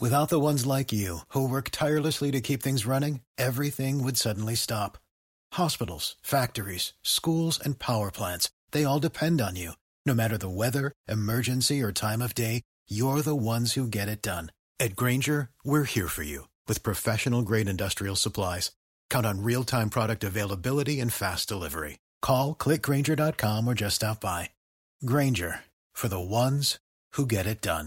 Without the ones like you, who work tirelessly to keep things running, everything would suddenly stop. Hospitals, factories, schools, and power plants, they all depend on you. No matter the weather, emergency, or time of day, you're the ones who get it done. At Grainger, we're here for you with professional-grade industrial supplies. Count on real-time product availability and fast delivery. Call, clickgrainger.com, or just stop by. Grainger, for the ones who get it done.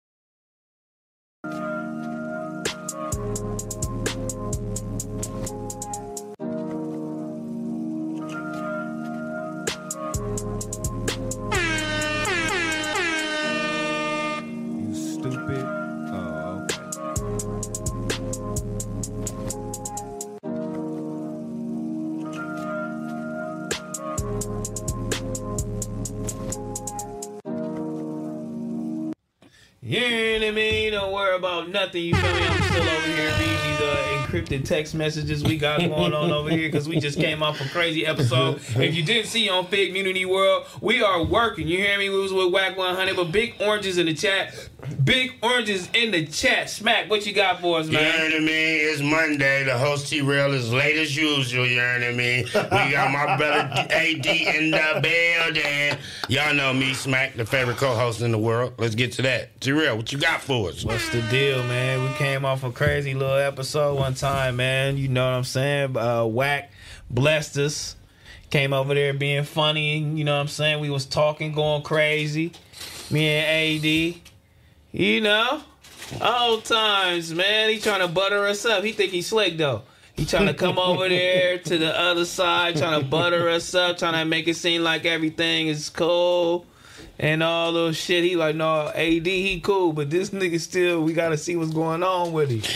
You know what I mean? Don't worry about nothing. You feel me? I'm still over here reading these encrypted text messages we got going on over here because we just came off a crazy episode. If you didn't see on Fig Community World, we are working. You hear me? We was with Whack 100, but Big Oranges in the chat. Big Oranges in the chat. Smack, what you got for us, man? You know what I mean? It's Monday. The host T-Rail is late as usual. You know what I mean? We got my brother AD in the building. Y'all know me, Smack, the favorite co-host in the world. Let's get to that. T-Rail, what you got for us? What's the deal, man? We came off a crazy little episode one time, man. You know what I'm saying? Whack blessed us. Came over there being funny. You know what I'm saying? We was talking, going crazy. Me and AD. You know, old times, man. He trying to butter us up. He think he's slick, though. He trying to come over there to the other side, trying to butter us up, trying to make it seem like everything is cool and all those shit. He like, no, AD, he cool, but this nigga still, we got to see what's going on with him.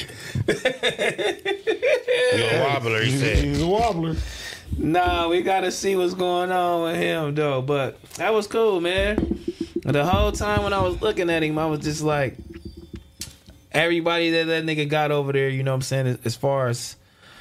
You're a wobbler, he said. He's a wobbler. Nah, we got to see what's going on with him, though. But that was cool, man. The whole time when I was looking at him, I was just like, everybody that nigga got over there, you know what I'm saying, as far as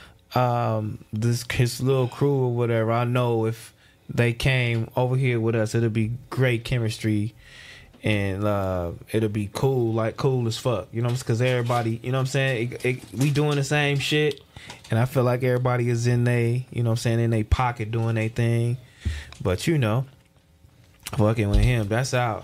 his little crew or whatever, I know if they came over here with us, it'll be great chemistry and it'll be cool, like cool as fuck, you know what I'm saying, because everybody, you know what I'm saying, we doing the same shit, and I feel like everybody is in they, you know what I'm saying, in their pocket doing their thing, but you know, fucking with him, that's out.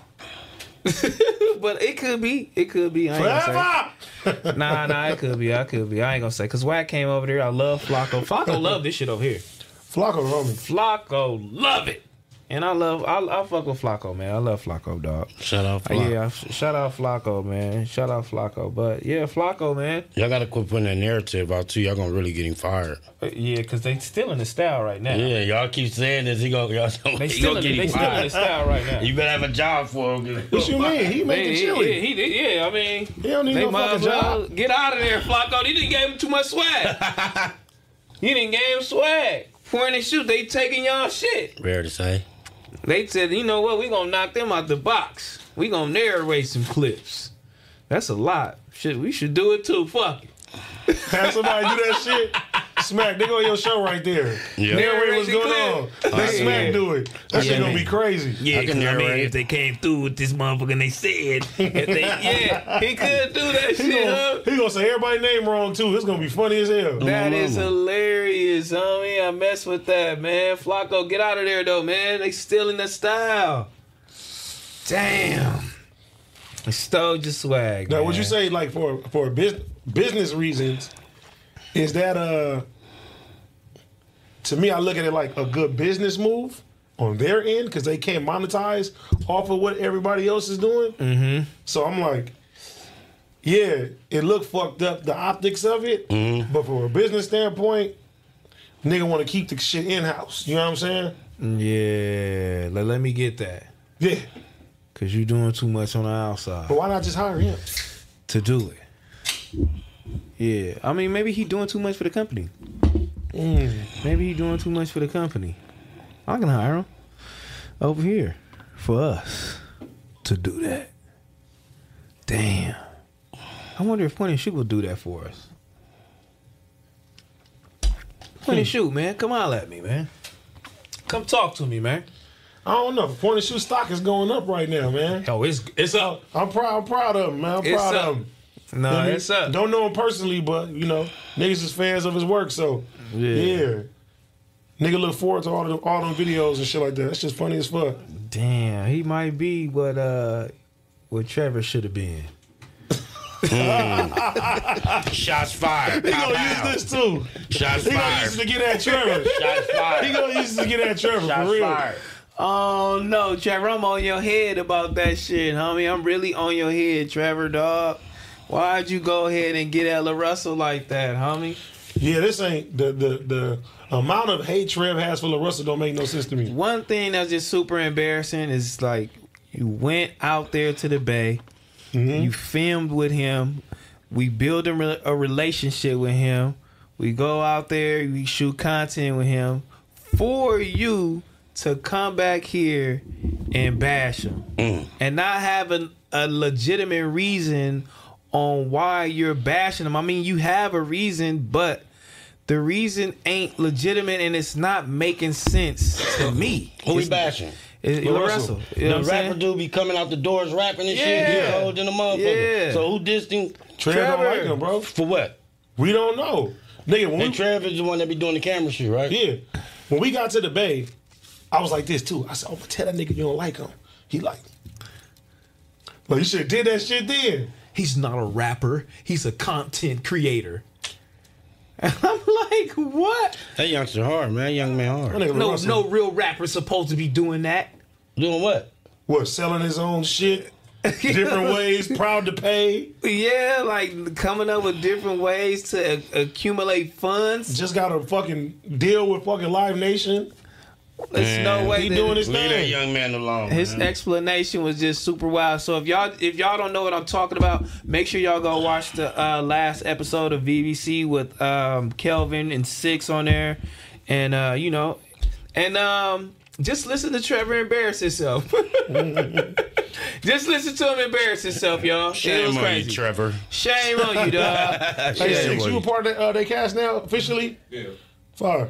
But it could be. I ain't gonna say. Nah, it could be. I ain't gonna say. Because Wack came over there. I love Flacco. Flacco love this shit over here. Flacco, homie. Flacco love it. And I fuck with Flacco, man. I love Flacco, dog. Shout out Flacco. Yeah, shout out Flacco, man. Shout out Flacco. But yeah, Flacco, man. Y'all gotta quit putting that narrative out too. Y'all gonna really get him fired. Yeah, because they still in the style right now. Yeah, y'all keep saying this. They still in the style right now. You better have a job for him. What you mean? He making chili. Yeah, I mean, he don't need no fucking job. Get out of there, Flacco. You didn't give him too much swag. You didn't give him swag. Point and shoot, they taking y'all shit. Rare to say. They said, you know what, we gonna knock them out the box. We gonna narrate some clips. That's a lot. Shit, we should do it too. Fuck it. Have somebody do that shit. Smack, they go on your show right there. Yeah. Narrate what's going on. Let Smack do it. That shit gonna be crazy. Yeah, I mean, if they came through with this motherfucker and they said, he could do that shit. He gonna say everybody's name wrong too. It's gonna be funny as hell. That is hilarious, homie. I mess with that, man. Flacco, get out of there though, man. They still in the style. Damn. They stole your swag. Now, man. would you say like for business reasons? Is that to me, I look at it like a good business move on their end because they can't monetize off of what everybody else is doing. Mm-hmm. So I'm like, yeah, it looked fucked up, the optics of it, but from a business standpoint, nigga want to keep the shit in-house. You know what I'm saying? Yeah, let me get that. Yeah. Because you doing too much on the outside. But why not just hire him? To do it. Yeah. I mean, maybe he doing too much for the company. Maybe he doing too much for the company. I can hire him over here for us to do that. Damn. I wonder if Point and Shoot will do that for us. Point and Shoot, man. Come holler at me, man. Come talk to me, man. I don't know. Point and Shoot stock is going up right now, man. Oh, it's up. I'm proud of him, man. I'm proud of him. No, You know what I mean? it's up. Don't know him personally, but you know, niggas is fans of his work, so yeah. Nigga look forward to all them videos and shit like that. That's just funny as fuck. Damn, he might be what Trevor should have been. Shots fired. He gonna use this too. Shots He gonna fired. use this to get at Trevor. Shots fired. He gonna use this to get at Trevor Shots for real. fired. Oh no, Trevor, I'm on your head about that shit, homie. I'm really on your head, Trevor, dog. Why'd you go ahead and get at La Russell like that, homie? Yeah, this ain't the amount of hate Trev has for LaRussell don't make no sense to me. One thing that's just super embarrassing is like you went out there to the Bay, you filmed with him, we build a relationship with him, we go out there, we shoot content with him for you to come back here and bash him and not have a legitimate reason on why you're bashing him. I mean, you have a reason, but the reason ain't legitimate and it's not making sense to me. Who we bashing? La Russell. You know The what I'm rapper saying? dude be coming out the doors rapping and shit. Yeah. He cold than a motherfucker. Yeah. So who this thing? Trev don't like him, bro. For what? We don't know. Nigga, when And we, Trev is the one that be doing the camera shit, right? yeah. When we got to the Bay, I was like this too. I said, oh, tell that nigga you don't like him. He like, well, you should have did that shit then. He's not a rapper. He's a content creator. I'm like, what? That youngster hard, man. That young man That hard. nigga No, LaRussell, no real rapper's supposed to be doing that. Doing what? what, selling his own shit, different ways, proud to pay. Yeah, like coming up with different ways to accumulate funds. Just got a fucking deal with fucking Live Nation. There's no way He that doing his Leave that thing. young man alone. his man. explanation was just super wild. So if y'all don't know what I'm talking about, make sure y'all go watch the last episode of VBC with Kelvin and Six on there, and you know, and just listen to Trevor embarrass himself. Just listen to him embarrass himself, y'all. It was Shame on you, crazy. Trevor. Shame on you, dog. Hey, Yeah, Six, boy. you a part of their cast now officially? Yeah. Fire.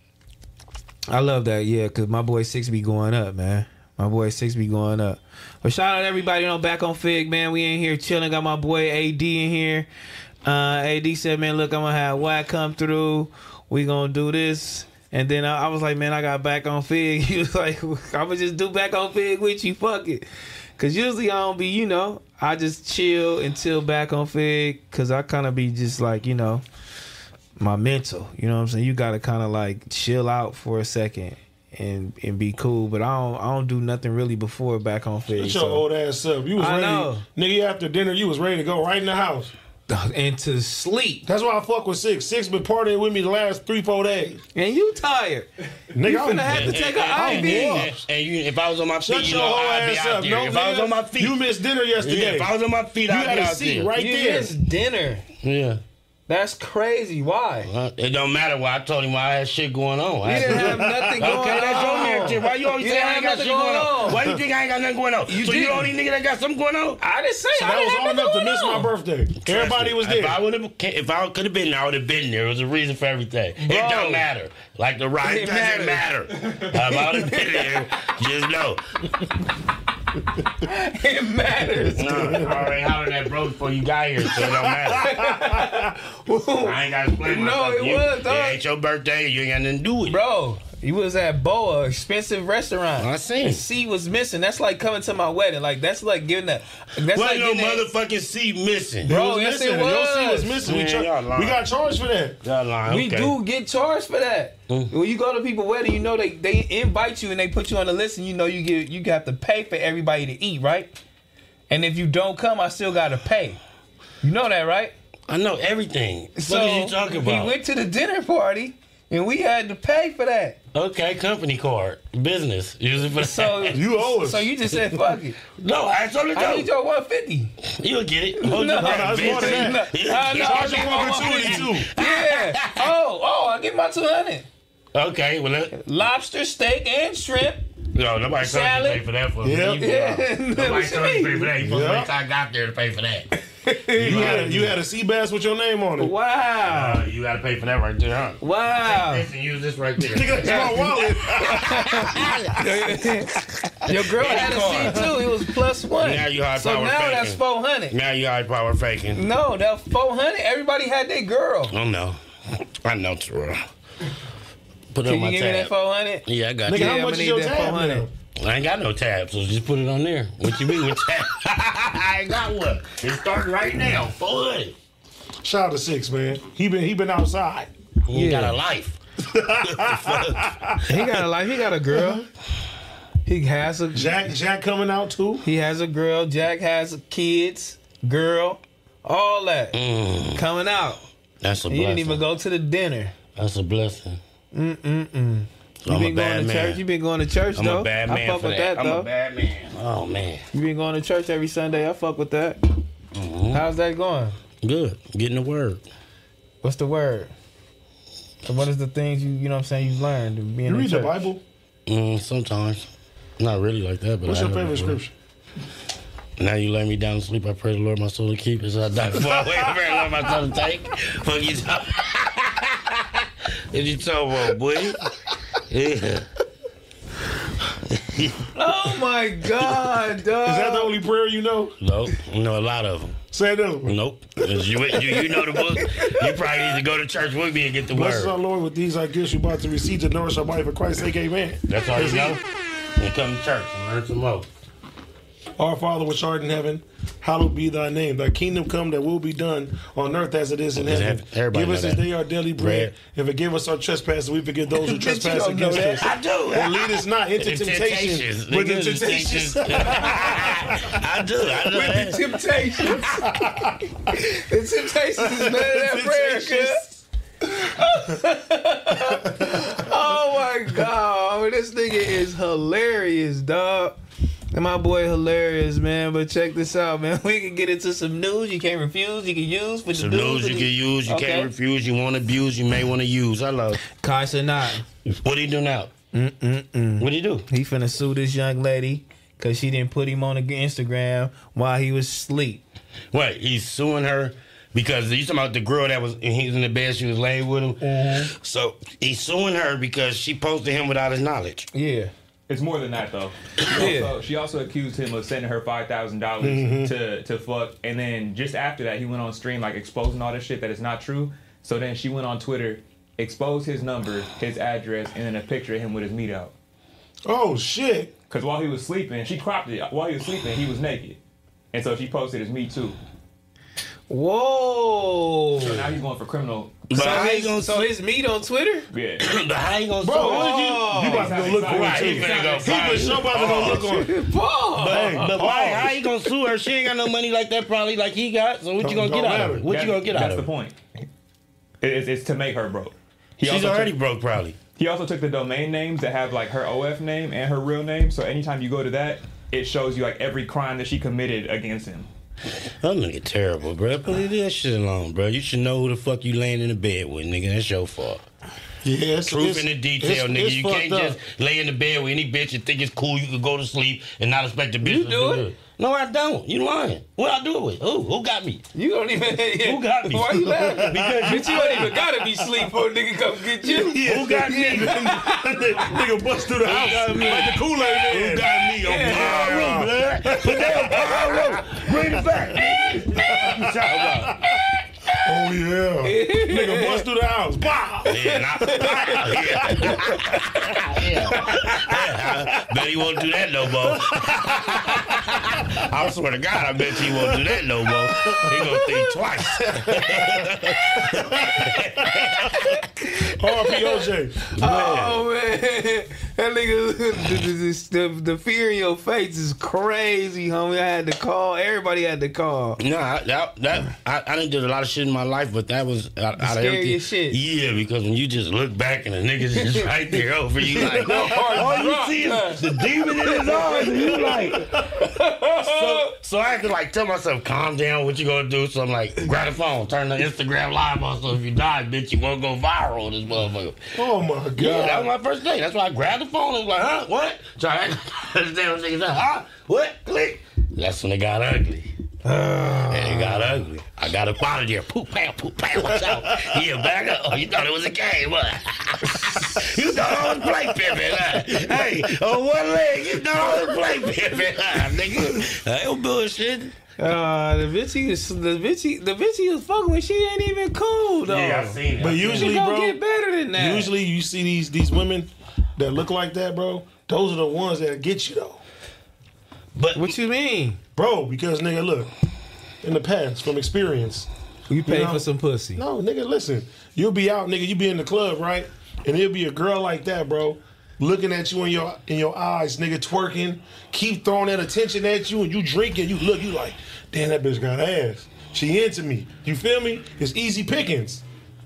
I love that, yeah, because my boy Six be going up, man. My boy Six be going up. But shout out to everybody on Back on Fig, man. We in here chilling. Got my boy AD in here. AD said, man, look, I'm going to have Wack come through. We going to do this. And then I was like, man, I got Back on Fig. He was like, I'm going to just do Back on Fig with you. Fuck it. Because usually I don't be, you know, I just chill until Back on Fig because I kind of be just like, you know, my mental, you know what I'm saying? You gotta kind of like chill out for a second and be cool. But I don't do nothing really before Back on Fig. Shut your old ass up. You was I ready. know. Nigga, after dinner, you was ready to go right in the house. And to sleep. That's why I fuck with Six. Six been partying with me the last 3-4 days. And you tired. Nigga, You I'm finna have to take I'm an IV. washed. And you, if I was on my feet, Shut you your know, whole I'd be ass out up. there. No, If I was nigga, on my feet, you missed dinner yesterday. yeah, if I was on my feet, you I'd had be a out seat there. right You there. missed dinner. Yeah. That's crazy. Why? It don't matter why I told him I had shit going on. You didn't have nothing going on. Okay, that's your narrative. Why you always You say didn't I have ain't got nothing shit going going on? on. Why you think I ain't got nothing going on? So you the didn't. only nigga that got something going on? I didn't say So I that was didn't all have enough to nothing miss going my on. birthday. Everybody was there. If I could have been there, I would have been there. It was a reason for everything. It Bro. don't matter. Like the ride It doesn't matter. If I would have been there, just know. It matters. No, I already hollered at bro before you got here, so it don't matter. I ain't got to explain No, myself. it was, dog. It ain't your birthday. You ain't got nothing to do with it. Bro, you was at Boa, expensive restaurant. I seen. The seat was missing. That's like coming to my wedding. Like that's like getting that. That's Wasn't like no getting that- motherfucking seat missing. Bro, was yes, missing. it Your seat was was. missing. Man, y'all lying. We got charged for that. Y'all lying. We Okay. do get charged for that. When you go to people's wedding, you know they invite you and they put you on the list, and you know you have to pay for everybody to eat, right? And if you don't come, I still gotta pay. You know that, right? I know everything. So What are you talking about? he went to the dinner party, and we had to pay for that. Okay, company card, business. Use it for the So You owe us. So you just said fuck it. No, I told you I need to. your 150. You'll get it. Hold No, your breath, it's more than bitch. that. You'll I get know. it. Charge you for gratuity too. Yeah. Oh, I give my 200. Okay, well, let, Lobster, steak, and shrimp. no, nobody told you to Salad. pay for that for me. Yeah. Yeah. Nobody What told you to pay you for that. You supposed to Yeah. wait till I got there to pay for that. You had a sea bass with your name on it. mean? Wow. You got to pay for that right there, huh? Wow. Listen, use this right there. Nigga, that's my wallet. Your girl had a seat too. It was +1. Now you high so power now faking. that's 400. Now you high power faking. No, that 400. Everybody had their girl. I know. I know, Terrell. Put it Can on my you give me that tab. 400? Yeah, I got Nigga, you. how I'ma much is need your that tab 400. now? I ain't got no tab, so just put it on there. What you mean with tab? I ain't got one. It's starting right now. 400. Shout out to Six, man. He been outside. He ain't got a life. He got a life. He got a girl. He has a Jack coming out too. He has a girl. Jack has kids, girl, all that coming out. That's a He blessing. didn't even go to the dinner. That's a blessing. So You I'm been a bad going to man. church. You been going to church I'm though. a bad man I fuck for with that. that I'm though. a bad man. Oh, man. You been going to church every Sunday. I fuck with that. How's that going? Good. Getting the word. What's the word? And what is the things you know what I'm saying you've learned being You in read the church? Bible? Sometimes. Not really like that, but What's I your know favorite the word. scripture? Now you lay me down to sleep. I pray the Lord my soul to keep. As I die before I wake, I pray the Lord my soul to take. Fuck you talking. What you talking about, boy? Yeah. Oh my God, dog. Is that the only prayer you know? Nope. You know a lot of them. Say another one. Nope. 'Cause you know the book. You probably need to go to church with me and get the Bless our word. Lord with these I guess you about to receive to nourish our body for Christ's sake, amen. That's all you know. And come to church and learn some more. Our Father which art in heaven, hallowed be thy name. Thy kingdom come, that will be done on earth as it is in heaven. Everybody Give us know this that. day our daily bread, Bread. and forgive us our trespasses. We forgive those who Bitch, you trespass don't know against that. us. I do. And lead us not into temptation, but the temptations. I do. I know The that. temptations. The temptations is none of that prayer, cuz. Oh my God. This nigga is hilarious, dog. And my boy hilarious, man. But check this out, man. We can get into some news you can't refuse, you can use for the Some news. news you and can use, you Okay. can't refuse, you want to abuse, you may want to use. I love. Kai Cenat. What do you do now? What do you do? He finna sue this young lady because she didn't put him on the Instagram while he was asleep. What? He's suing her because you talking about the girl that was he was in the bed, she was laying with him. So he's suing her because she posted him without his knowledge. Yeah. It's more than that though. She also accused him of sending her $5,000 to fuck, and then just after that, he went on stream like exposing all this shit that is not true. So then she went on Twitter, exposed his number, his address, and then a picture of him with his meat out. Oh shit! Because while he was sleeping, she cropped it. While he was sleeping, he was naked, and so she posted his meat too. Whoa. So now he's going for criminal. But how you gonna So his meat on Twitter? Yeah. But how you gonna Bro, sue what her? did you about to go look for Right, it he too? finna go He find was it. so about to go look on it. But why? How you gonna sue her? She ain't got no money like that, probably like he got. So what you gonna Don't get out of matter. it? What you gonna get out That's of the it? point. It's to make her broke. He She's also already took- broke, probably. He also took the domain names that have like her OF name and her real name. So anytime you go to that, it shows you like every crime that she committed against him. That nigga terrible, bro. But leave that shit alone, bro. You should know who the fuck you laying in the bed with, nigga. That's your fault. Yeah, Truth in the detail, nigga. You can't just lay in the bed with any bitch and think it's cool. You can go to sleep and not expect the bitch You to do it? good. No, I don't. You lying. What I do it with? Who got me? You don't even. Who got me? Why you laughing? Because you don't even gotta be asleep for a nigga come get you. Who got me? Nigga bust through the house got me? like the Kool-Aid man. Who got me on power room, blood? Put that on power room. Bring it back. What you talking about? Oh yeah. Nigga bust through the house. Bah! Yeah, bet he won't do that no more. I swear to God, I bet he won't do that no more. He gonna think twice. R.P. OJ. Oh man, that nigga, the fear in your face is crazy, homie. I had to call. Everybody had to call. No, I done did a lot of shit in my life, but that was out of everything. Scariest shit. Yeah, because when you just look back and the nigga's just right there over you, like, all you see is the demon in his eyes, and you like. So I had to like tell myself, calm down. What you gonna do? So I'm like, grab the phone, turn the Instagram live on. So if you die, bitch, you won't go viral. This motherfucker. Oh my God. Yeah, that was my first day. That's why I grabbed the phone and was like, huh? What? So I understand what niggas said, huh? What? Click. That's when it got ugly. And it got ugly. I got up out of there. Poop, pow, watch out. Yeah, back up. Oh, you thought it was a game, what? You thought I was play pimping, huh? Hey, on one leg, you thought I was play pimping, huh, nigga? I ain't bullshit. The bitch he was fucking with, she ain't even cool though. Yeah, I seen it. But usually, She gonna bro, get better than that. usually you see these women that look like that, bro. Those are the ones that get you though, But What you mean? bro. Because nigga, look, in the past from experience. You pay know? for some pussy. No, nigga, listen. You'll be out, nigga. You be in the club, right? And there'll be a girl like that, bro, looking at you in your eyes, nigga, twerking, keep throwing that attention at you, and you drinking. You look, you like, damn, that bitch got ass. She into me. You feel me? It's easy pickings.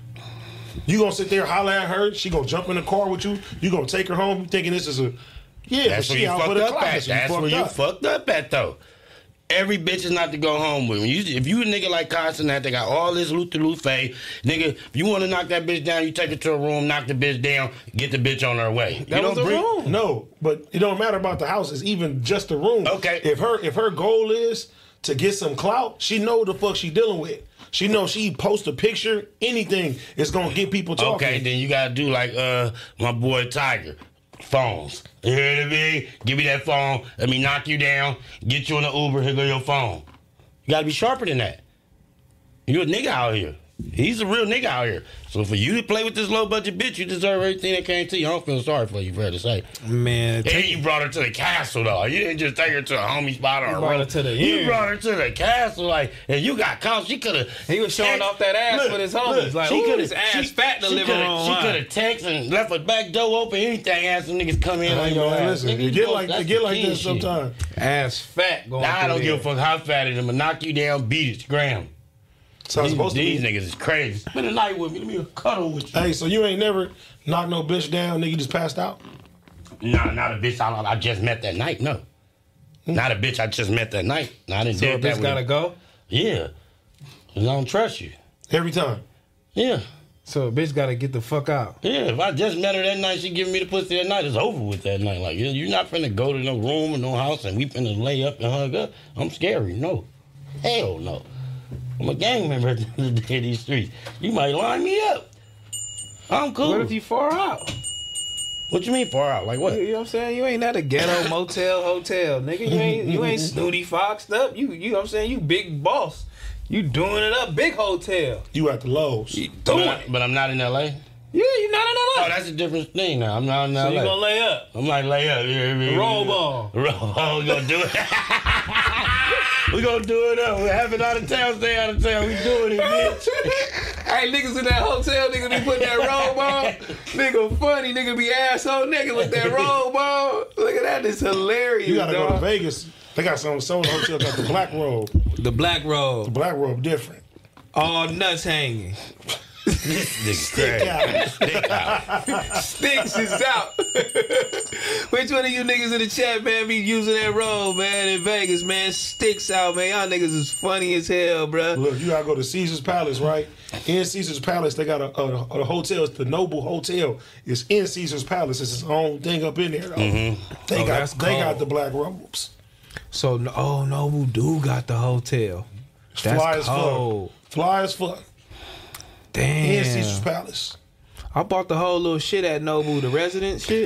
You gonna sit there, holler at her. She gonna jump in the car with you. You gonna take her home. You thinking this is a that's but where she you out for fucked the up class. at. That's where you fucked up at, though. Every bitch is not to go home with. If you a nigga like Carson that they got all this loot fade, nigga, if you want to knock that bitch down, you take her to a room, knock the bitch down, get the bitch on her way. That was the room. No, but it don't matter about the house. It's even just the room. Okay. If her goal is to get some clout, she know what the fuck she dealing with. She know she post a picture, anything is gonna get people talking. Okay, then you gotta do like my boy Tiger. Phones. You hear what I mean? Give me that phone. Let me knock you down. Get you in the Uber. Here go your phone. You gotta be sharper than that. You a nigga out here. He's a real nigga out here. So for you to play with this low budget bitch, you deserve everything that came to you. I don't feel sorry for you, fair to say. Man, And you brought her to the castle, though. You didn't just take her to a homie spot or a brought room. her to the You inn. brought her to the castle, like, and you got caught. She could have. he was showing off that ass with his homies. Like, ooh, his ass fat in the living room. She could have texted and left her back door open. Anything, had some niggas come in on your ass. Listen, Nigga, it you get know, like that's it get the like king this shit. sometimes. Ass fat going. Nah, I don't through give a there. fuck how fat it is. I'ma knock you down, beat it, scram. So I'm supposed to These be. niggas is crazy. Spend the night with me. Let me cuddle with you. Hey, so you ain't never knocked no bitch down, nigga? You just passed out. Nah, not a bitch I just met that night. No. Not a bitch I just met that night. No, I didn't So do a that bitch with gotta go. Yeah. 'Cause I don't trust you. Every time. Yeah. So a bitch gotta get the fuck out. Yeah, if I just met her that night, she giving me the pussy that night, it's over with that night. Like, you're not finna go to no room or no house and we finna lay up and hug up. I'm scary. No. Hell no. I'm a gang member in these streets. You might line me up. I'm cool. What if you far out? What you mean far out? Like what? You know what I'm saying? You ain't at a ghetto motel hotel, nigga. You ain't snooty foxed up. You know what I'm saying? You big boss. You doing it up, big hotel. You at the Lowe's. You doing it. But I'm not in LA. Yeah, you not in Oh, LA. that's a different thing now. I'm not in LA. So you gonna lay up. I'm like lay up. Roll ball. Roll ball. We gonna do it. We gonna do it up. We're having out of town, stay out of town. We doing it, bitch. Hey, niggas in that hotel, niggas be putting that roll ball. Nigga funny, nigga be asshole nigga with that roll ball. Look at that, it's hilarious. You gotta go to dog. Vegas. They got some of the hotel got the black robe. The black roll. The black robe different. All nuts hanging. This nigga crazy. Stick out. Sticks is out. Which one of you niggas in the chat, man, be using that roll, man, in Vegas, man? Sticks out, man. Y'all niggas is funny as hell, bruh. Look, you gotta go to Caesar's Palace, right? In Caesar's Palace, they got a hotel. It's the Noble Hotel. It's in Caesar's Palace. It's its own thing up in there, though. They that's got cold. the black robes. So, Noble do got the hotel. That's Fly as cold. fuck. Fly as fuck. In Caesar's Damn. Palace. I bought the whole little shit at Noble, the resident shit.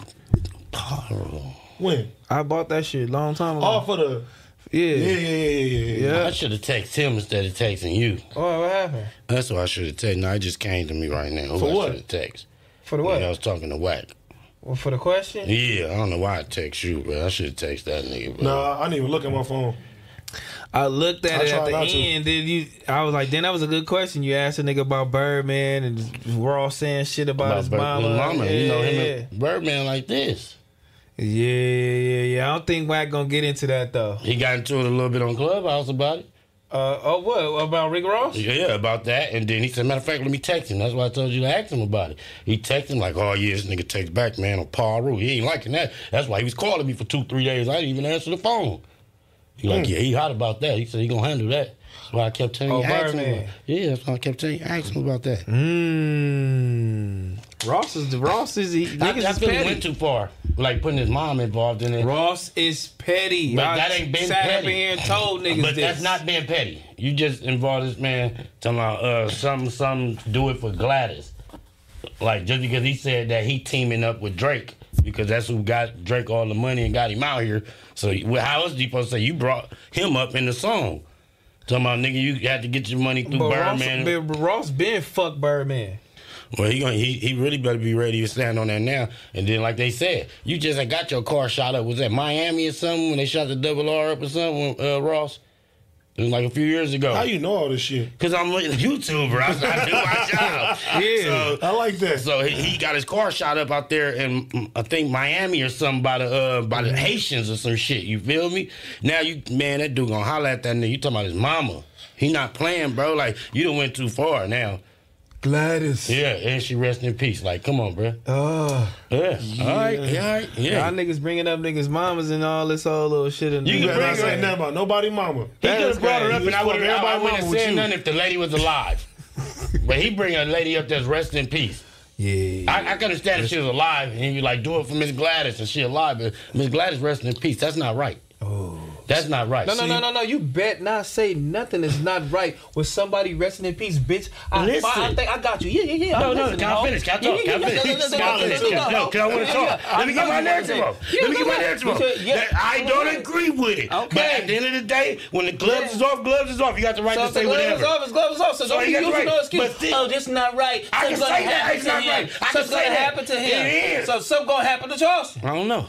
When? I bought that shit a long time ago. All for the Yeah. yeah. I should have texted him instead of texting you. Oh, what happened? That's what I should have texted. No, it just came to me right now. Who For I what? should have texted. For the what? Yeah, I was talking to Wack. Well, for the question? Yeah, I don't know why I text you, but I should have texted that nigga. Bro. Nah, I didn't even look at my phone. I looked at I it at tried the not to. end. I was like, then that was a good question. You asked a nigga about Birdman, and we're all saying shit about his mama. You know him Yeah. and Birdman like this. Yeah. I don't think Wack gonna get into that though. He got into it a little bit on Clubhouse about it. What about Rick Ross? Yeah, about that. And then he said, matter of fact, let me text him. That's why I told you to ask him about it. He texted him like, oh, yeah, this nigga takes back, man, on Paul Rue. He ain't liking that. That's why he was calling me for 2-3 days. I didn't even answer the phone. He like, yeah, he hot about that. He said he gonna handle that. That's why I kept telling you, ask him Birdman. about. Yeah, that's why I kept telling you, ask him about that. Ross is niggas I is feel he petty. went too far, like putting his mom involved in it. Ross is petty. But I that ain't been sat petty. up in here and told niggas But this. that's not being petty. You just involved this man talking about some do it for Gladys. Like just because he said that he teaming up with Drake because that's who got Drake all the money and got him out here. So how else you supposed to say you brought him up in the song? Talking about nigga, you had to get your money through Birdman. Ross been fuck Birdman. Well, he really better be ready to stand on that now. And then, like they said, you just got your car shot up. Was that Miami or something when they shot the double R up or something, Ross? It was like a few years ago. How you know all this shit? Because I'm a YouTuber. I do my job. Yeah. So, I like that. so he got his car shot up out there in, I think, Miami or something by the Haitians or some shit. You feel me? Now, that dude gonna holler at that nigga. You talking about his mama. He not playing, bro. Like, you done went too far now. Gladys. Yeah, and she rest in peace. Like, come on, bro. Yeah. All right. Yeah. Y'all niggas bringing up niggas' mamas and all this whole little shit. And You You can better bring not her say nothing about nobody mama. He could have brought her up You and I would fuck have everybody said with you. nothing if the lady was alive. But he bring a lady up that's rest in peace. Yeah. I can understand if she was alive and you like do it for Miss Gladys and she alive, but Miss Gladys resting in peace. That's not right. Oh. That's not right. No. You bet not say nothing is not right with somebody resting in peace, bitch. Listen. I think I got you. Yeah. No, I'm no, listening, can I ho. finish? Can I talk? Can I finish? No, Because I want to talk. Let me get my narrative off. Let me get my narrative off. I don't agree with it. Okay. But at the end of the day, when the gloves is off, You got the right to say whatever. Gloves off. So don't you be got using right. no excuse. But see- Oh, this not right. I can Something's say gonna that. happen It's to not him. right. I can Something's say gonna that. happen to him. It is. So something gonna happen to Charleston. I don't know.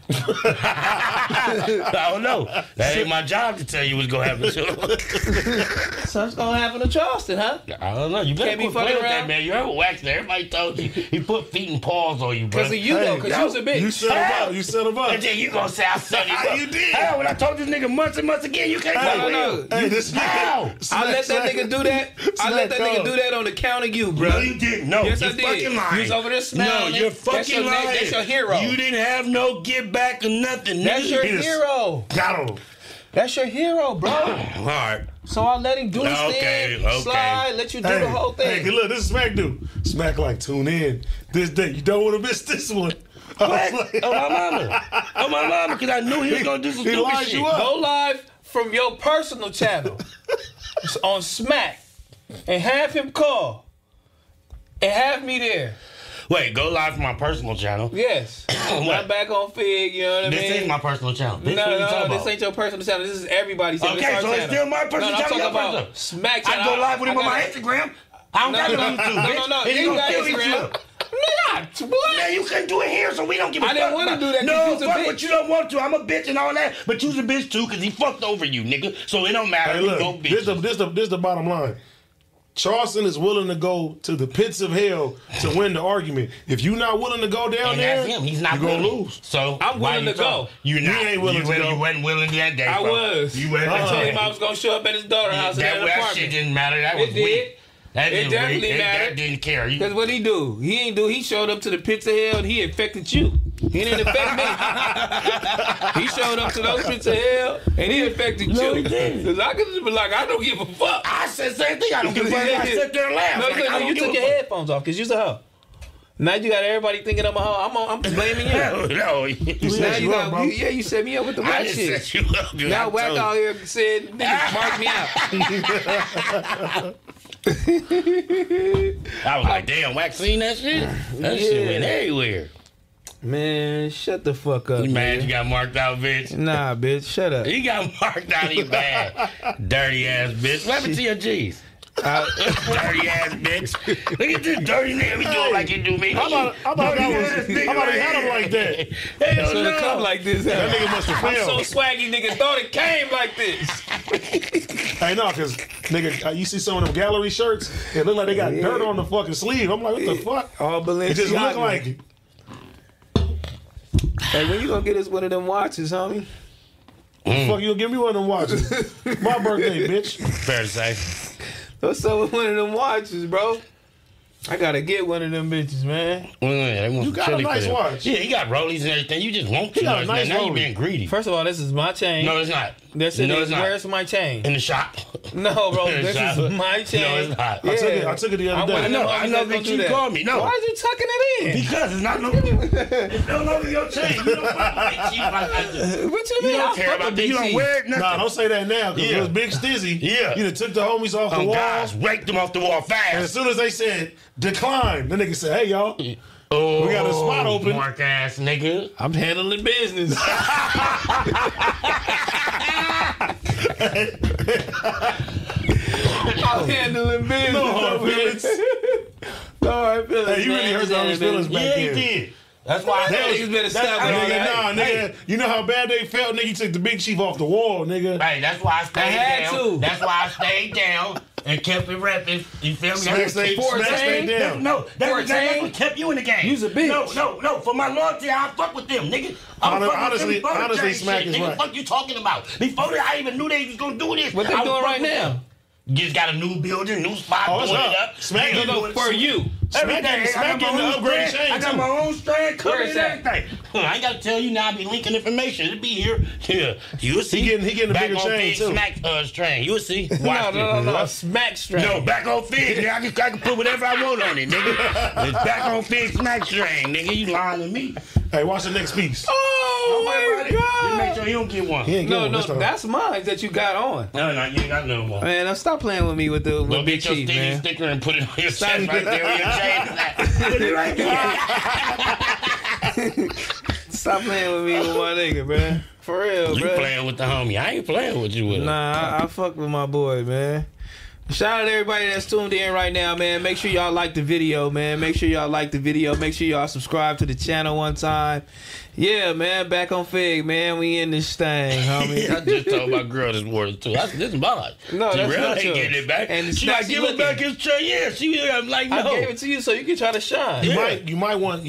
I don't know. That ain't my job to tell you what's gonna happen to him. Something's gonna happen to Charleston, huh? I don't know. You better Can't be quit playing fucking with that, around. man. You ever waxed there? Everybody told you he put feet and paws on you, bro. Because of you, though. Because you was a bitch. You set him up. You set him up. And then you gonna say I said it. You did. Hell, when I told this nigga months and months again, you can't play No. with Hey, this How? I let that nigga do that. I let that nigga do that on account of you, bro. No, you didn't. No, Yes, you're I did. fucking lying. You was over there smiling. No, you're That's fucking your lying. That's your hero. You didn't have no get back or nothing. That's nigga. your He just hero. Got him. That's your hero, bro. All right. So I let him do his thing, slide, let you do the whole thing. Hey, look, this is Smack dude. Smack like, tune in this day. You don't want to miss this one. I was What? like- Oh my mama, because I knew he was gonna do some He stupid lied shit. you up. Go live from your personal channel on Smack and have him call and have me there. Wait, go live from my personal channel. Yes. Not back on Fig, you know what I mean? This is my personal channel. This No, what you talking this about. ain't your personal channel. This is everybody's channel. Okay, This our so it's channel. still my personal no, channel, I'm talking your about personal. Smack I channel. go live with him on my Instagram. I don't got it on YouTube, bitch. No. It's You gonna got still be Instagram. true. Nigga, what? Man, you couldn't do it here, so we don't give a I fuck. didn't wanna do that 'cause No, you's a fuck bitch. what you don't want to. I'm a bitch and all that, but you's a bitch too, because he fucked over you, nigga. So it don't matter. Hey, We look, both this bitches. the bottom line. Charleston is willing to go to the pits of hell to win the argument. If you're not willing to go down And there, that's him. He's not you're going to willing. lose. So I'm why willing you to go. talking? You not. ain't willing to go. You wasn't willing that day. I bro. was. You wasn't. I told him I was going to show up at his daughter's house in That an shit apartment. didn't matter. That It was did. weak. That It didn't definitely weak. mattered. That didn't care. Because what he do? He showed up to the pits of hell and he infected you. He didn't infect me. He showed up to those pits of hell and he infected No, you. he didn't. Because I could just be like, I don't give a fuck. I said the same thing. I don't give a fuck. I sit there and laugh. No, Like, I don't you give took a your fuck. headphones off because you're a hoe. Now you got everybody thinking I'm a hoe. I'm blaming you. No. Now set you you got, up, bro. you set me up with the I whack just shit. set you up. dude. Now I whack told out you. here said, niggas mark me out. I was like, damn, Wax seen that shit? That shit went everywhere. Man, shut the fuck up. You mad man. you got marked out, bitch? Nah, bitch, shut up. He got marked out, he bad. Dirty ass bitch. What happened to your G's? Dirty ass bitch. Look at this dirty nigga. We do it like you do me. How about that was? How about he had him like that? Hell Should have no. come like this. That Huh? nigga must have I'm failed. so swaggy, nigga. Thought it came like this. Hey, no, because, nigga, you see some of them gallery shirts, it look like they got dirt on the fucking sleeve. I'm like, what the fuck? All It just look Balenciaga. like it. Hey, when you gonna get us one of them watches, homie? Fuck, you gonna give me one of them watches. My birthday, bitch. Fair to say. What's up with one of them watches, bro? I gotta get one of them bitches, man. You got a nice watch. Yeah, he got rollies and everything. You just want too got a much. nice Now you rollie. being greedy. First of all, this is my chain. No, it's not. This No, is it's not. where's my chain? In the shop. No, bro, In the this shop. is my chain. No, it's not. Yeah. I took it the other day. one of them I homies know, that but gonna do you that. called me. No. Why is you tucking it in? Because it's not no. It's no longer your chain. You don't fuck with Big Chief like I do. What you You mean? don't I care fuck about with that. You Big don't Chief. wear it, nothing. Nah, don't say that now, because Yeah. it was Big Stizzy. Yeah. You done took the homies off the wall. Guys, raked them off the wall And as fast. soon as they said decline, the nigga said, hey, y'all. Oh, We got a spot open. Mark ass nigga. I'm handling business. I'm handling business. No hard feelings. No hard feelings. Hey, you really hurt the homies' feelings back Yeah, he then. did. That's why I Niggas said better stop with all that. Nah, nigga. You know how bad they felt? Nigga, you took the Big Chief off the wall, nigga. Hey, that's why I stayed had down. to. That's why I stayed down and kept it repping. You feel me? Smack stayed down. No, that's 14? what kept you in the game. You's a bitch. No. For my loyalty, I fuck with them, nigga. Honestly, Smack is nigga, right. What you talking about? Before that, I even knew they was gonna do this. What they I was doing right fucking with now? them. Just got a new building, new spot, Oh, it's doing up. it up. Smack Yeah, no, doing For it. you. Everything. Smack getting the upgrade chain, I got too. my own strand Where covered is and that? everything. I ain't got to tell you now. I be linking information. It'll be here. Yeah, you'll see. He getting the back bigger on chain, Big too. Smack strand. You'll see. No, Watch no. this. Smack straight. No, back on Fig. Nigga. I can put whatever I want on it, nigga. It's back on Fig Smack strand, nigga. You lying to me. Hey, watch the next piece. Oh my Just make god. sure you don't get one. He ain't No, getting one this time. that's mine that you got on. No, you ain't got no more. Man, stop playing with me with Go Big get your Chief, Stevie man. sticker and put it on your chest right there where your chain is at. Put it right there. Stop playing with me with my nigga, man. For real, You bro. playing with the homie. I ain't playing with you with him. Nah, I fuck with my boy, man. Shout out to everybody that's tuned in right now, man. Make sure y'all like the video, man. Make sure y'all like the video. Make sure y'all subscribe to the channel one time. Yeah, man. Back on Fig, man. We in this thing, homie. I just told my girl this word too. This is mine. No, she that's really not ain't yours. getting it back. And it's she not like, she give looking. it back his chain. Yeah, she I'm like, no. I gave it to you so you can try to shine. You might want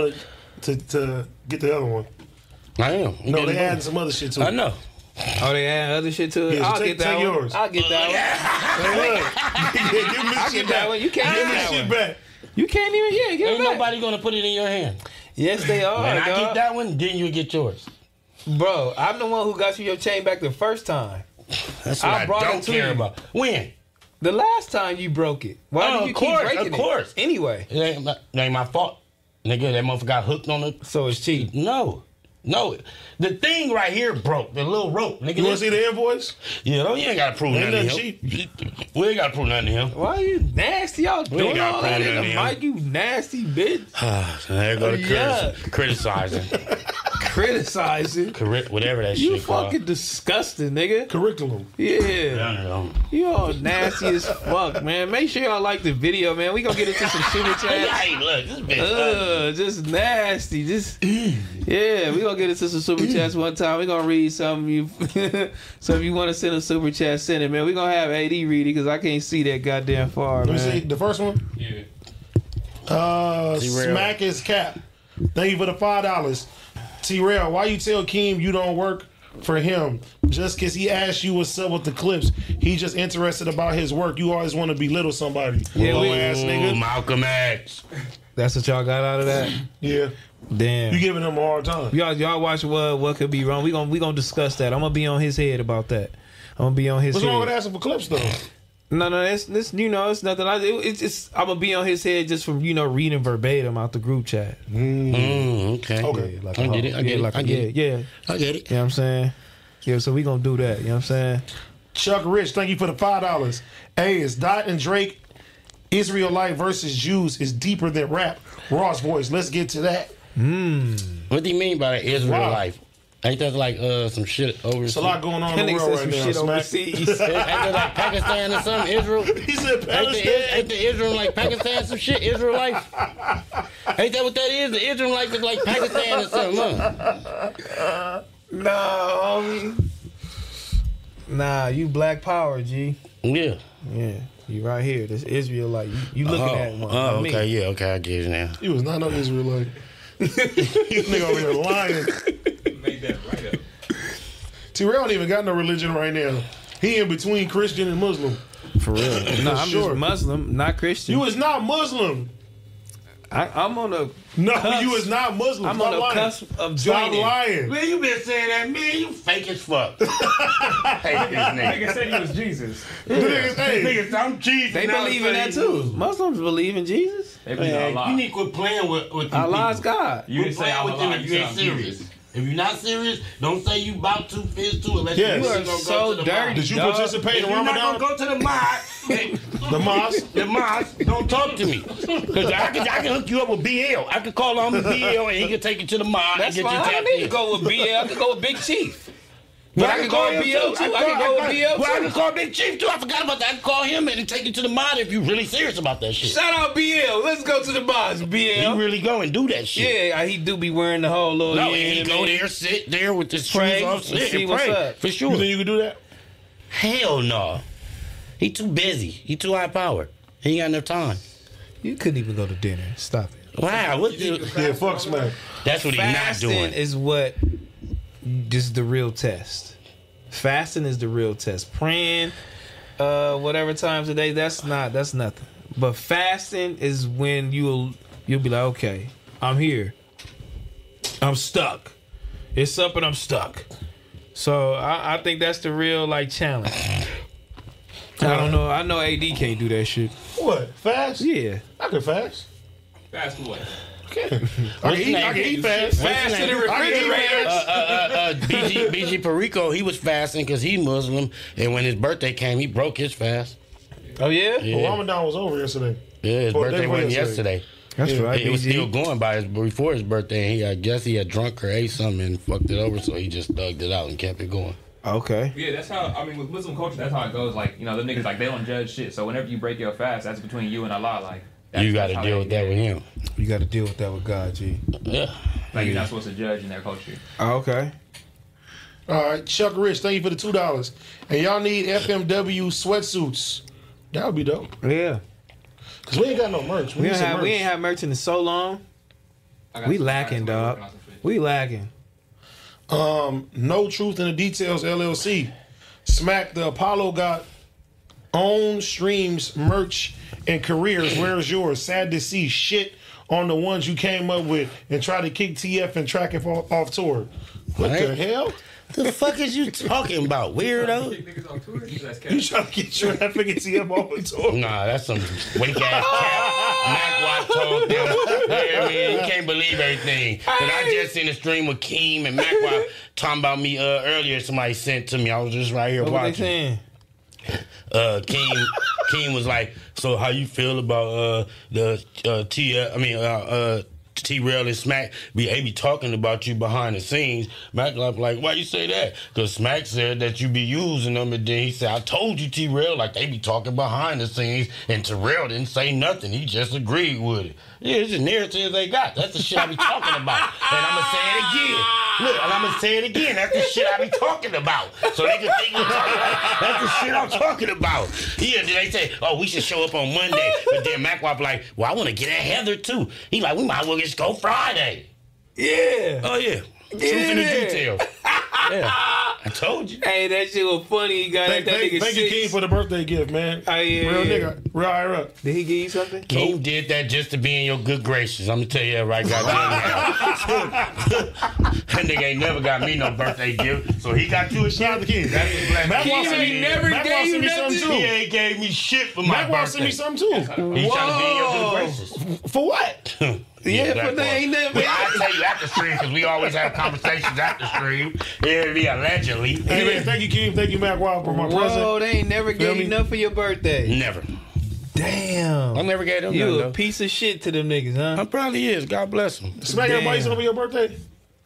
to get the other one. I am. No, they adding some other shit to it. I know. Oh, they add other shit to it? Yeah, so I'll take get that one. yours. I'll get that one. Hey, look. Yeah, give him this I'll shit get that back. one. You can't Give him get this that shit one. back. You can't even, get Ain't it back. nobody gonna put it in your hand. Yes, they are, When I dog. get that one, then you get yours. Bro, I'm the one who got you your chain back the first time. That's I what I brought it don't to care you. about. When? The last time you broke it. Why Oh, do you of keep course, breaking of course. it? Anyway. It ain't my fault. Nigga, that motherfucker got hooked on it. So it's cheap. No. The thing right here broke. The little rope. Nigga, You want to see the invoice? Yeah, no, you ain't gotta prove Ain't nothing to nothing him. We ain't gotta prove nothing to him. Why are you nasty? Y'all doing got all that in the problem, man. mic, you nasty bitch. There go the Yeah. criticizing. Criticizing. Whatever that You shit called. fucking disgusting, nigga. Curriculum. Yeah. I don't know. You all nasty as fuck, man. Make sure y'all like the video, man. We gonna get into some super chats. Hey, look, this bitch. Just nasty. Just yeah, we gonna get into some super chats one time. We gonna read some. You, so if you want to send a super chat, send it, man. We gonna have AD read it because I can't see that goddamn far, Let me see man. the first one. Yeah. T-Rail. Smack is cap. Thank you for the $5. T-Rail, why you tell Keem you don't work for him? Just because he asked you what's up with the clips. He just interested about his work. You always want to belittle somebody. Yeah, Low we- ass nigga. Malcolm X. That's what y'all got out of that. Yeah. Damn. You giving him a hard time. Y'all watch what could be wrong. We gonna discuss that. I'm gonna be on his head about that. I'm gonna be on his What's head. wrong with asking for clips though? No, it's it's nothing. It's I'm gonna be on his head just from reading verbatim out the group chat. Okay. Okay. Like I get it. I get it. I get it. Yeah. I get it. You know what I'm saying? Yeah, so we gonna do that. You know what I'm saying? Chuck Rich, thank you for the $5. Hey, it's Dot and Drake. Israelite versus Jews is deeper than rap. Ross voice. Let's get to that. What do you mean by Israel Wow. life? Ain't that like some shit overseas? It's a lot going on in That the nigga world said right some now. shit Smack. overseas. Ain't that like Pakistan or something? Israel? He said Ain't Palestine. the Israel like Pakistan some shit? Israel life? Ain't that what that is? The Israel life is like Pakistan or something, huh? Nah, homie. Nah, you Black Power, G. Yeah. Yeah, you right here. This Israelite. You looking at one. Oh, not me. okay. Yeah, okay. I get it now. He was not no Israelite. Nigga over here lying. Made that right up. T-Rail don't even got no religion right now. He in between Christian and Muslim. For real. No, I'm sure. just Muslim, not Christian. You is not Muslim. I'm on the No, cusp. you is not Muslim. I'm Stop on the lying. cusp of Stop joining. lying. Man, you been saying that, man. You fake as fuck. Hate this nigga. Nigga said he was Jesus. The niggas, hey, Niggas, I'm Jesus. They now believe in that saying too. Muslims believe in Jesus. They believe in Man, Allah. you need to quit playing with these Allah's people. God. You Quit didn't say playing with them Allah. if You you said ain't I'm serious. Jesus. If you're not serious, don't say you about to fist to unless Yes. you You are really gonna so go to the dirty. mosque. did you Dog. participate If in you're not Ramadan? gonna go to the mosque, The mosque? don't talk to me. Because I can hook you up with BL. I can call on BL and he can take you to the mosque That's and get fine. you I don't tapped need to in. go with BL. I can go with Big Chief. But I can go with him BL too. I can go with BL Well, I too. can call Big Chief too. I forgot about that. I can call him and take you to the mosque if you're really serious about that shit. Shout out BL. Let's go to the boss, BL. He really go and do that shit. Yeah, he do be wearing the whole little. No, yeah, and he you know go what I mean? there, sit there with his Pray shoes off, and sit see and what's pray. up. For You sure. think you can do that? Hell no. He too busy. He too high powered. He ain't got enough time. You couldn't even go to dinner. Stop it. Wow, what the? Yeah, fuck Smack. That's what he's not Fasting doing. is what. This is the real test. Fasting is the real test. Praying, whatever times a day, that's nothing. But fasting is when you'll be like, okay, I'm here. I'm stuck. It's up and I'm stuck. So I think that's the real like challenge. I don't know. I know AD can't do that shit. What? Fast? Yeah. I can fast. Fast away. I can eat fast. Fast in the refrigerator. BG Perico, he was fasting because he Muslim, and when his birthday came, he broke his fast. Oh yeah? Well, Ramadan was over yesterday. Yeah, his Oh, birthday they wasn't went yesterday. That's right. It was BG. still going by before his birthday, and I guess he had drunk or ate something and fucked it over, so he just thugged it out and kept it going. Okay. Yeah, that's how. I mean, with Muslim culture, that's how it goes. Like, them niggas, like, they don't judge shit. So whenever you break your fast, that's between you and Allah. Like, You got to how deal they- with that with him. You got to deal with that with God, G. Yeah. Like, you're not supposed to judge in their culture. Okay. All right, Chuck Rich, thank you for the $2. And y'all need FMW sweatsuits. That would be dope. Yeah. Because we ain't got no merch. We need ain't some have merch. we ain't had merch in so long. I got We some- lacking, I got dog. somebody working on some shit. We lacking. No Truth in the Details LLC. Smack the Apollo got own streams, merch, and careers. Where's yours? Sad to see shit on the ones you came up with and try to kick TF and track it off tour. What the Right. hell? The fuck is you talking about, weirdo? Kick niggas on tour? That's You trying to get traffic and TF off the tour? Nah, that's some weak ass cat. Mac Watt told them, yeah, man, you can't believe everything. But I just seen a stream with Keem and Mac Watt talking about me earlier. Somebody sent to me. I was just right here What they watching. saying? Keem was like, so how you feel about T-Rail and Smack they be talking about you behind the scenes. Mac like, why you say that? Because Smack said that you be using them, and then he said, I told you, T-Rail, like they be talking behind the scenes, and Terrell didn't say nothing. He just agreed with it. Yeah, it's the narrative they got. That's the shit I be talking about. And I'm gonna say it again. Look, and I'm gonna say it again. That's the shit I be talking about. So they can think we're talking about. That's the shit I'm talking about. Yeah, then they say, oh, we should show up on Monday. But then Mac Wop like, well, I want to get at Heather too. He like, we might as well just go Friday. Yeah. Oh yeah. Truth in the details. Yeah. I told you. Hey, that shit was funny. He got Thank that nigga you, six. King, for the birthday gift, man. Oh, yeah, Real yeah. nigga. Real higher up. Did he give you something? King did that just to be in your good graces. I'm gonna tell you that right goddamn now. That nigga ain't never got me no birthday gift, so he got you a Shout out shit. to King. That's what Black Mac King Watt sent me- did. never Mac gave Watt you sent me something nothing. too. He ain't gave me shit for my Mac Watt birthday. sent me something too. He trying to be in your good Whoa. graces. For what? Yeah, Black but they Watt. ain't never. Well, I'll tell you after stream because we always have conversations after stream. It'll be allegedly. Hey, man, thank you, King. Thank you, Mac Watt, for my Whoa, present. they ain't never Feel gave me? you nothing for your birthday. Never. Damn. I never gave them You nothing, a though. piece of shit to them niggas, huh? I probably is. God bless him. Smack everybody something for your birthday.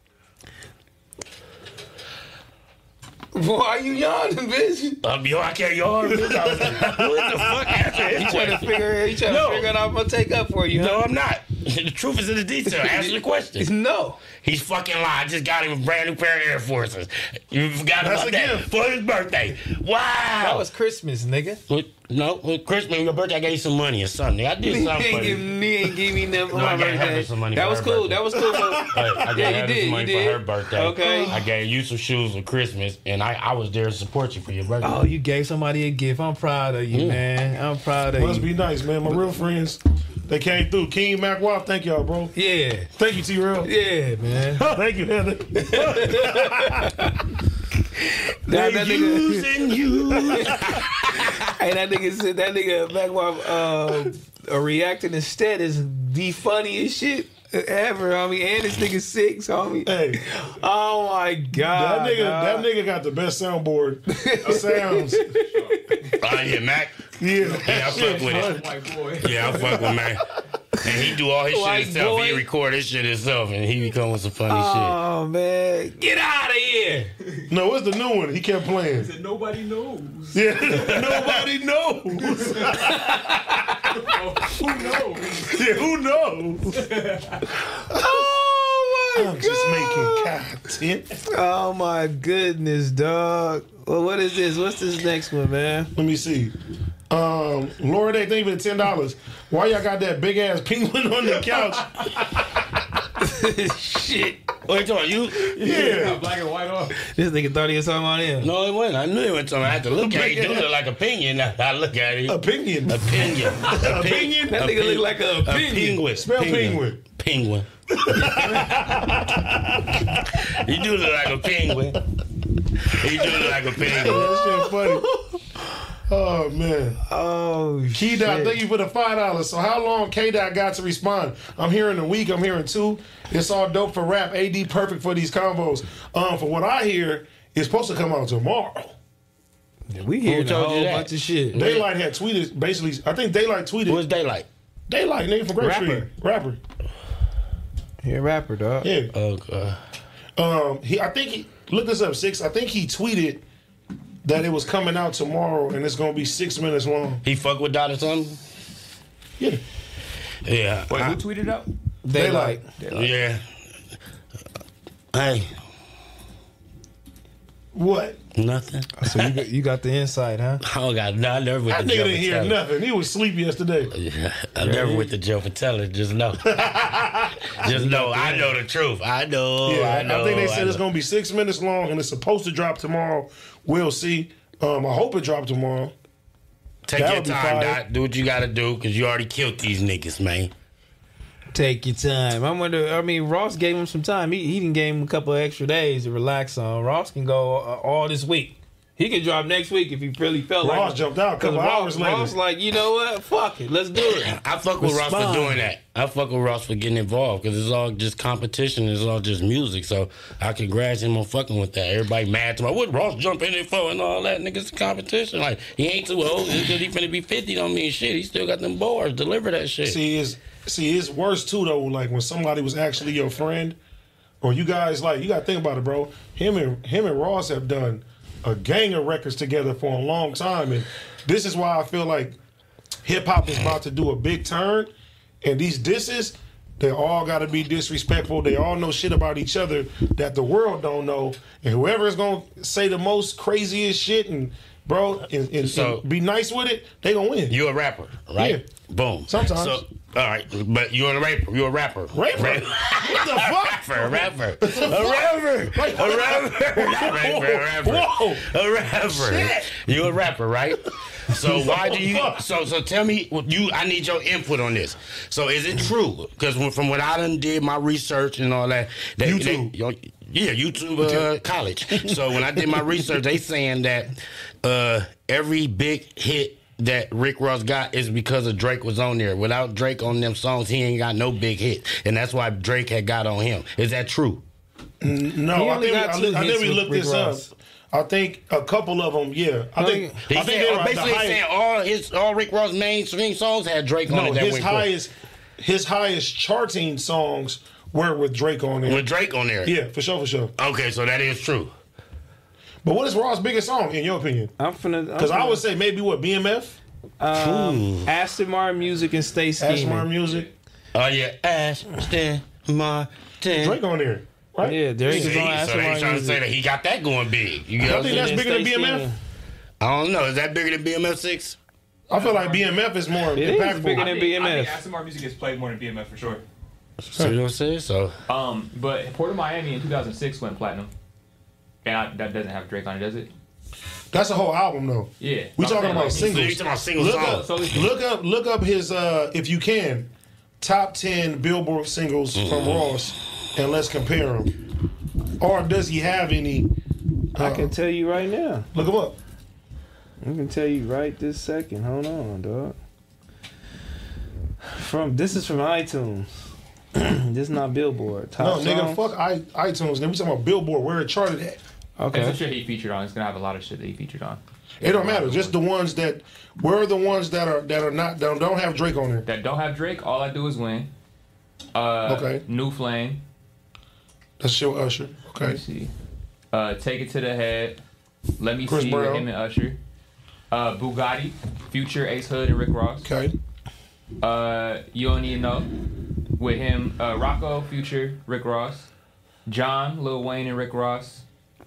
Why you yawning, bitch? Yo, I can't yawn. What the fuck answer You trying to figure it out? I'm gonna take up for you, No, huh? I'm not. The truth is in the detail. Answer the question. No. He's fucking lying. I just got him a brand new pair of Air Forces. You forgot That's about a that gift. for his birthday. Wow. That was Christmas, nigga. With Christmas, your birthday, I gave you some money or something. I did He something for you. ain't give me nothing for No, I my gave Heather birthday. some money That for was her cool. birthday. That was cool. I gave Yeah, Heather some money for her birthday. Okay. I gave you some shoes for Christmas, and I was there to support you for your birthday. Oh, you gave somebody a gift. I'm proud of you, man. I'm proud of Must you. be nice, man. My real friends, They came through. King Mac Wop, thank y'all, bro. Yeah. Thank you, T-Real. Yeah, man. Thank you, Heather. That nigga, Using you. hey, that nigga Mac Wop reacting instead is the funniest shit ever, homie. And this nigga 6, homie. Hey, Oh my god. that nigga got the best soundboard sounds. Oh yeah, Mac. Yeah, Yeah, I fuck with it. White boy. Yeah, I fuck with Mac. And he do all his White shit himself. boy. He record his shit himself, and he be coming with some funny Oh man, get out of here! No, what's the new one? He kept playing. Said nobody knows. Yeah, nobody knows. Who knows? Yeah, who knows? Oh my I'm god! just making content. Oh my goodness, dog. Well, what is this? What's this next one, man? Let me see. Laura, they think even $10. Why y'all got that big ass penguin on the couch? Shit. shit. Oh, you talking about you? Yeah. Black and white off. This nigga thought he was talking about him. No, it wasn't. I knew it was something. I had to look at it. He do look like opinion. I look at it. Opinion. Opinion. Opinion? That nigga look like a A opinion. penguin. Spell penguin. Penguin. He do look like a penguin. He do look like a penguin. That shit funny. Oh, man. Oh, Key shit. Dot, thank you for the $5. So how long K Dot got to respond? I'm hearing a week. I'm hearing 2. It's all dope for rap. AD perfect for these combos. For what I hear, it's supposed to come out tomorrow. We hear a told you whole that? bunch of shit. Daylight had tweeted, basically, I think Daylight tweeted. What's daylight? Daylight, nigga from Grape Rapper. Street. Rapper. He a rapper, dog. Yeah. Oh god. Look this up, 6. I think he tweeted that it was coming out tomorrow and it's gonna be 6 minutes long. He fuck with Dot or something? Yeah. Yeah. Wait, who tweeted out? Daylight. Yeah. Hey, What? nothing. So you got the insight, huh? I got I never with That the nigga Joe didn't hear Patelli. nothing. He was asleep yesterday. Yeah, I never with the Joe Patelli. Just know. Just know. I know the truth. I know. Yeah, I know. think they said I it's know. gonna be 6 minutes long and it's supposed to drop tomorrow. We'll see. I hope it dropped tomorrow. Take That your would be time, fire. Dot. Do what you gotta do, because you already killed these niggas, man. Take your time. I mean, Ross gave him some time. He didn't gave him a couple of extra days to relax on. Ross can go all this week. He can drop next week if he really felt like Ross it. jumped out a couple 'Cause hours later. Ross like, you know what? Fuck it. Let's do it. I fuck with Ross for Respond. doing that. I fuck with Ross for getting involved, because it's all just competition. It's all just music. So I congrats him on fucking with that. Everybody mad to me. What Ross jump in there for and all that? Niggas competition. Like, he ain't too old. Just because he finna be 50 don't mean shit. He still got them bars. Deliver that shit. See, it's worse too though. Like when somebody was actually your friend, or you guys like you gotta think about it, bro. Him and Ross have done a gang of records together for a long time, and this is why I feel like hip hop is about to do a big turn. And these disses, they all gotta be disrespectful. They all know shit about each other that the world don't know. And whoever is gonna say the most craziest shit and and be nice with it, they gonna win. You a rapper, right? Yeah. Boom. Sometimes. So, all right, but you're a rapper. You're a rapper. Rapper? What the fuck? A rapper. A rapper. Like, A rapper. Not rapper. A rapper. Whoa. A rapper. Shit. You're a rapper, right? So why do you? So tell me, I need your input on this. So is it true? Because from when I done did my research and all that, YouTube. YouTube college. So when I did my research, they saying that every big hit that Rick Ross got is because of Drake was on there. Without Drake on them songs, he ain't got no big hit, and that's why Drake had got on him. Is that true? No, He I only think got I two think hits we with looked Rick this Ross. up. I think a couple of them, yeah. I think He they said, were at the basically saying highest. all Rick Ross mainstream songs had Drake on No, it. That his went quick. his highest charting songs were with Drake on there. With Drake on there. Yeah, for sure. Okay, so that is true. But what is Ross' biggest song in your opinion? Because I would say maybe what BMF, Aston Martin Music and Stay Asmar Scheming. Music, Oh yeah, Ashton Martin. Drake on there, right? Yeah, Drake is See, on so Aston they Martin trying to say Music. that he got that going big. You I know, think that's And bigger than Stay BMF. Scheming. I don't know. Is that bigger than BMF 6? I feel like BMF is more It is impactful. bigger I than think BMF. Aston Martin Music gets played more than BMF for sure. See what I'm saying? So But Port of Miami in 2006 went platinum. And that doesn't have Drake on it, does it? That's a whole album though. Yeah. We I'm talking saying, about like, so you singles. talking about single Look songs? up, So it's- look up his if you can. top 10 Billboard singles from Ross, and let's compare them. Or does he have any? I can tell you right now. Look him up. I can tell you right this second. Hold on, dog. This is from iTunes. This is not Billboard. Top No, nigga, songs. fuck iTunes. Then we talking about Billboard, where it charted at. Okay. It's the shit he featured on. It's gonna have a lot of shit that he featured on. It don't matter. Just the ones that. Where are the ones that are not don't have Drake on there? That don't have Drake. All I do is win. Okay. New Flame. That's your Usher. Let me Okay. see. Take It to the Head. Let Me Chris See Brown. with him and Usher. Bugatti. Future, Ace Hood, and Rick Ross. Okay. You Don't Need to Know with him. Rocco, Future, Rick Ross. John, Lil Wayne, and Rick Ross.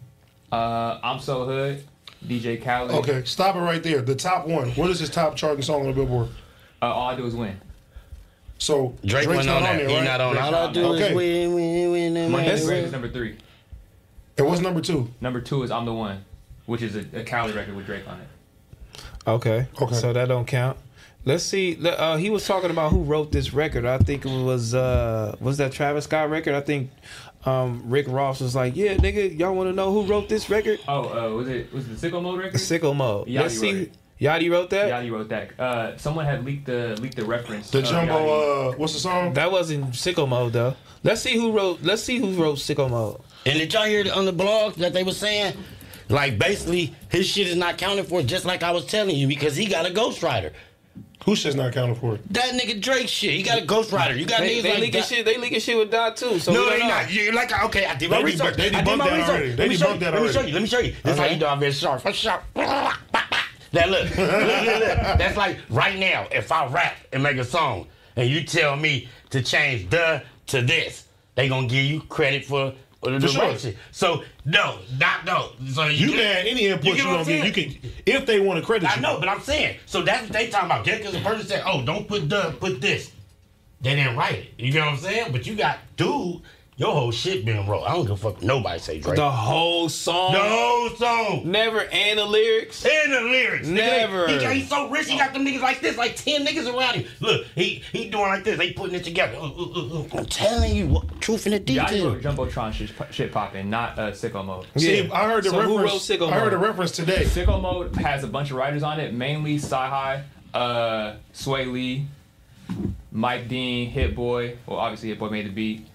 I'm So Hood, DJ Khaled. Okay. Stop it right there. The top one. What is his top charting song on the Billboard? All I do is win. So Drake Drake's went on not that. there, He right? not on. Drake's All not I on do there. is Okay. win. Money That's- Bread is number 3. And what's number 2? Number 2 is I'm the One, which is a Khaled record with Drake on it. Okay. Okay. So that don't count. Let's see. He was talking about who wrote this record. I think it was that Travis Scott record. I think Rick Ross was like, "Yeah, nigga, y'all want to know who wrote this record?" Was it the Sicko Mode record? Sicko Mode. Yachty Let's wrote see. it. Yachty wrote that. Yachty wrote that. Someone had leaked the reference. The of Yachty. Jumbo. What's the song? That wasn't Sicko Mode though. Let's see who wrote Sicko Mode. And did y'all hear on the blog that they were saying, like, basically his shit is not counted for, just like I was telling you, because he got a ghostwriter. Who shit's not accounted for? That nigga Drake shit, he got a ghostwriter. You got They niggas like leaking that. shit. They leaking shit with Dot too. So No, we don't they know. not. You like okay? I did my They research. they I did debunked my that research. already. They Let me show debunked you. that Let me show already. you. Let me show you. That's how Okay. you know I'm very sharp. I'm sharp. That look. That's like right now. If I rap and make a song, and you tell me to change the to this, they gonna give you credit for the sure. right shit. So no, not no. So You can add any input you get what gonna I'm get. You saying? can, if they want to credit you. I know, but I'm saying. So that's what they talking about. Just because a person said, "Oh, don't put the, put this," they didn't write it. You get what I'm saying? But you got dude, your whole shit been wrote. I don't give a fuck. Nobody say Drake. The whole song. The whole song. Never and the lyrics. And the lyrics. Nigga, Never. He's so rich, he got them niggas like this, like 10 niggas around him. Look, he doing like this. They putting it together. I'm telling you, what, truth in the Yachty detail. wrote Jumbotron shit popping, not Sicko Mode. See, Yeah. I heard the So who wrote reference. Sicko I heard the Mode? reference today. Sicko Mode has a bunch of writers on it, mainly Sci-Hi, Sway Lee, Mike Dean, Hit Boy. Well, obviously Hit Boy made the beat.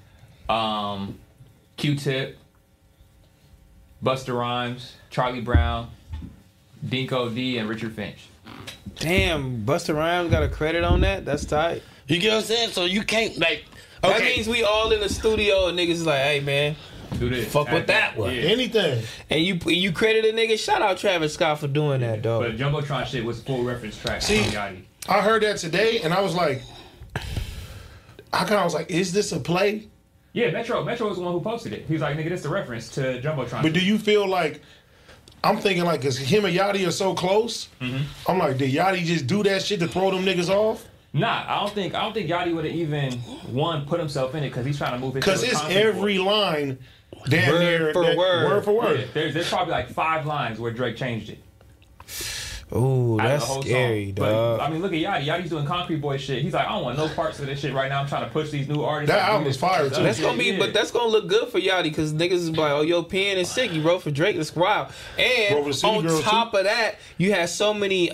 Q-Tip, Busta Rhymes, Charlie Brown, Dinko D, and Richard Finch. Damn, Busta Rhymes got a credit on that. That's tight. You get what I'm saying? So you can't, like, okay. That means we all in the studio and niggas is like, hey man, Do this. Fuck with that one. Yeah. Anything. and you credit a nigga. Shout out Travis Scott for doing that, dog. But Jumbotron shit was a full reference track. See- from Yachty. I heard that today, and I was like, is this a play? Yeah, Metro was the one who posted it. He was like, nigga, this the reference to Jumbotron. But do you feel like? I'm thinking like, cause him and Yachty are so close. I'm like, did Yachty just do that shit to throw them niggas off? Nah, I don't think Yachty would have even put himself in it because he's trying to move it. Cause it's every line, damn Word near for word. word for word. Yeah, there's probably like 5 lines where Drake changed it. Ooh, out of that's the whole scary, song. dog. But I mean, look at Yachty. Yachty's doing Concrete Boy shit. He's like, I don't want no parts of this shit right now. I'm trying to push these new artists. That and do album this is fire, shit. too. That's gonna be, but that's gonna look good for Yachty because niggas is like, oh, yo, Pen is sick. You wrote for Drake. That's wild. And Wrote for the City on Girls, top of that, you had so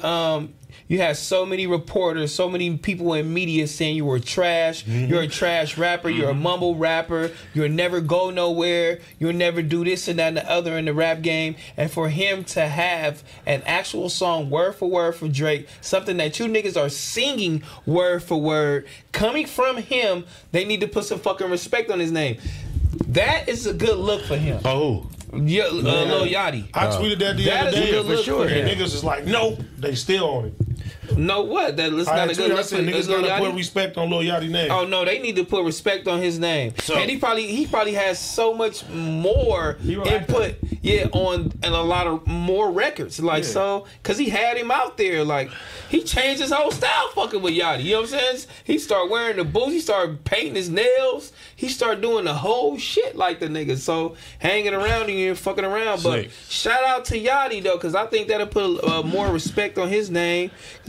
many reporters, so many people in media saying you were trash. You're a trash rapper. You're a mumble rapper. You'll never go nowhere. You'll never do this and that and the other in the rap game. And for him to have an actual song word for word for Drake, something that you niggas are singing word for word, coming from him, they need to put some fucking respect on his name. That is a good look for him. Oh, Yeah, Lil Yachty. I tweeted that the That other is a day good for look sure. for And him. niggas is like, nope, they still on it. No, what? That's I not a good tweeted, I look for said niggas Lil gotta put Yachty. respect on Lil Yachty's name. Oh no, they need to put respect on his name. So- And he probably has so much more wrote input, on and a lot of more records. Like so, cause he had him out there. Like he changed his whole style fucking with Yachty. You know what I'm saying? He started wearing the boots. He started painting his nails. He started doing the whole shit like the nigga. So hanging around here and fucking around. But Sick. shout out to Yachty though, cause I think that'll put more respect on his name.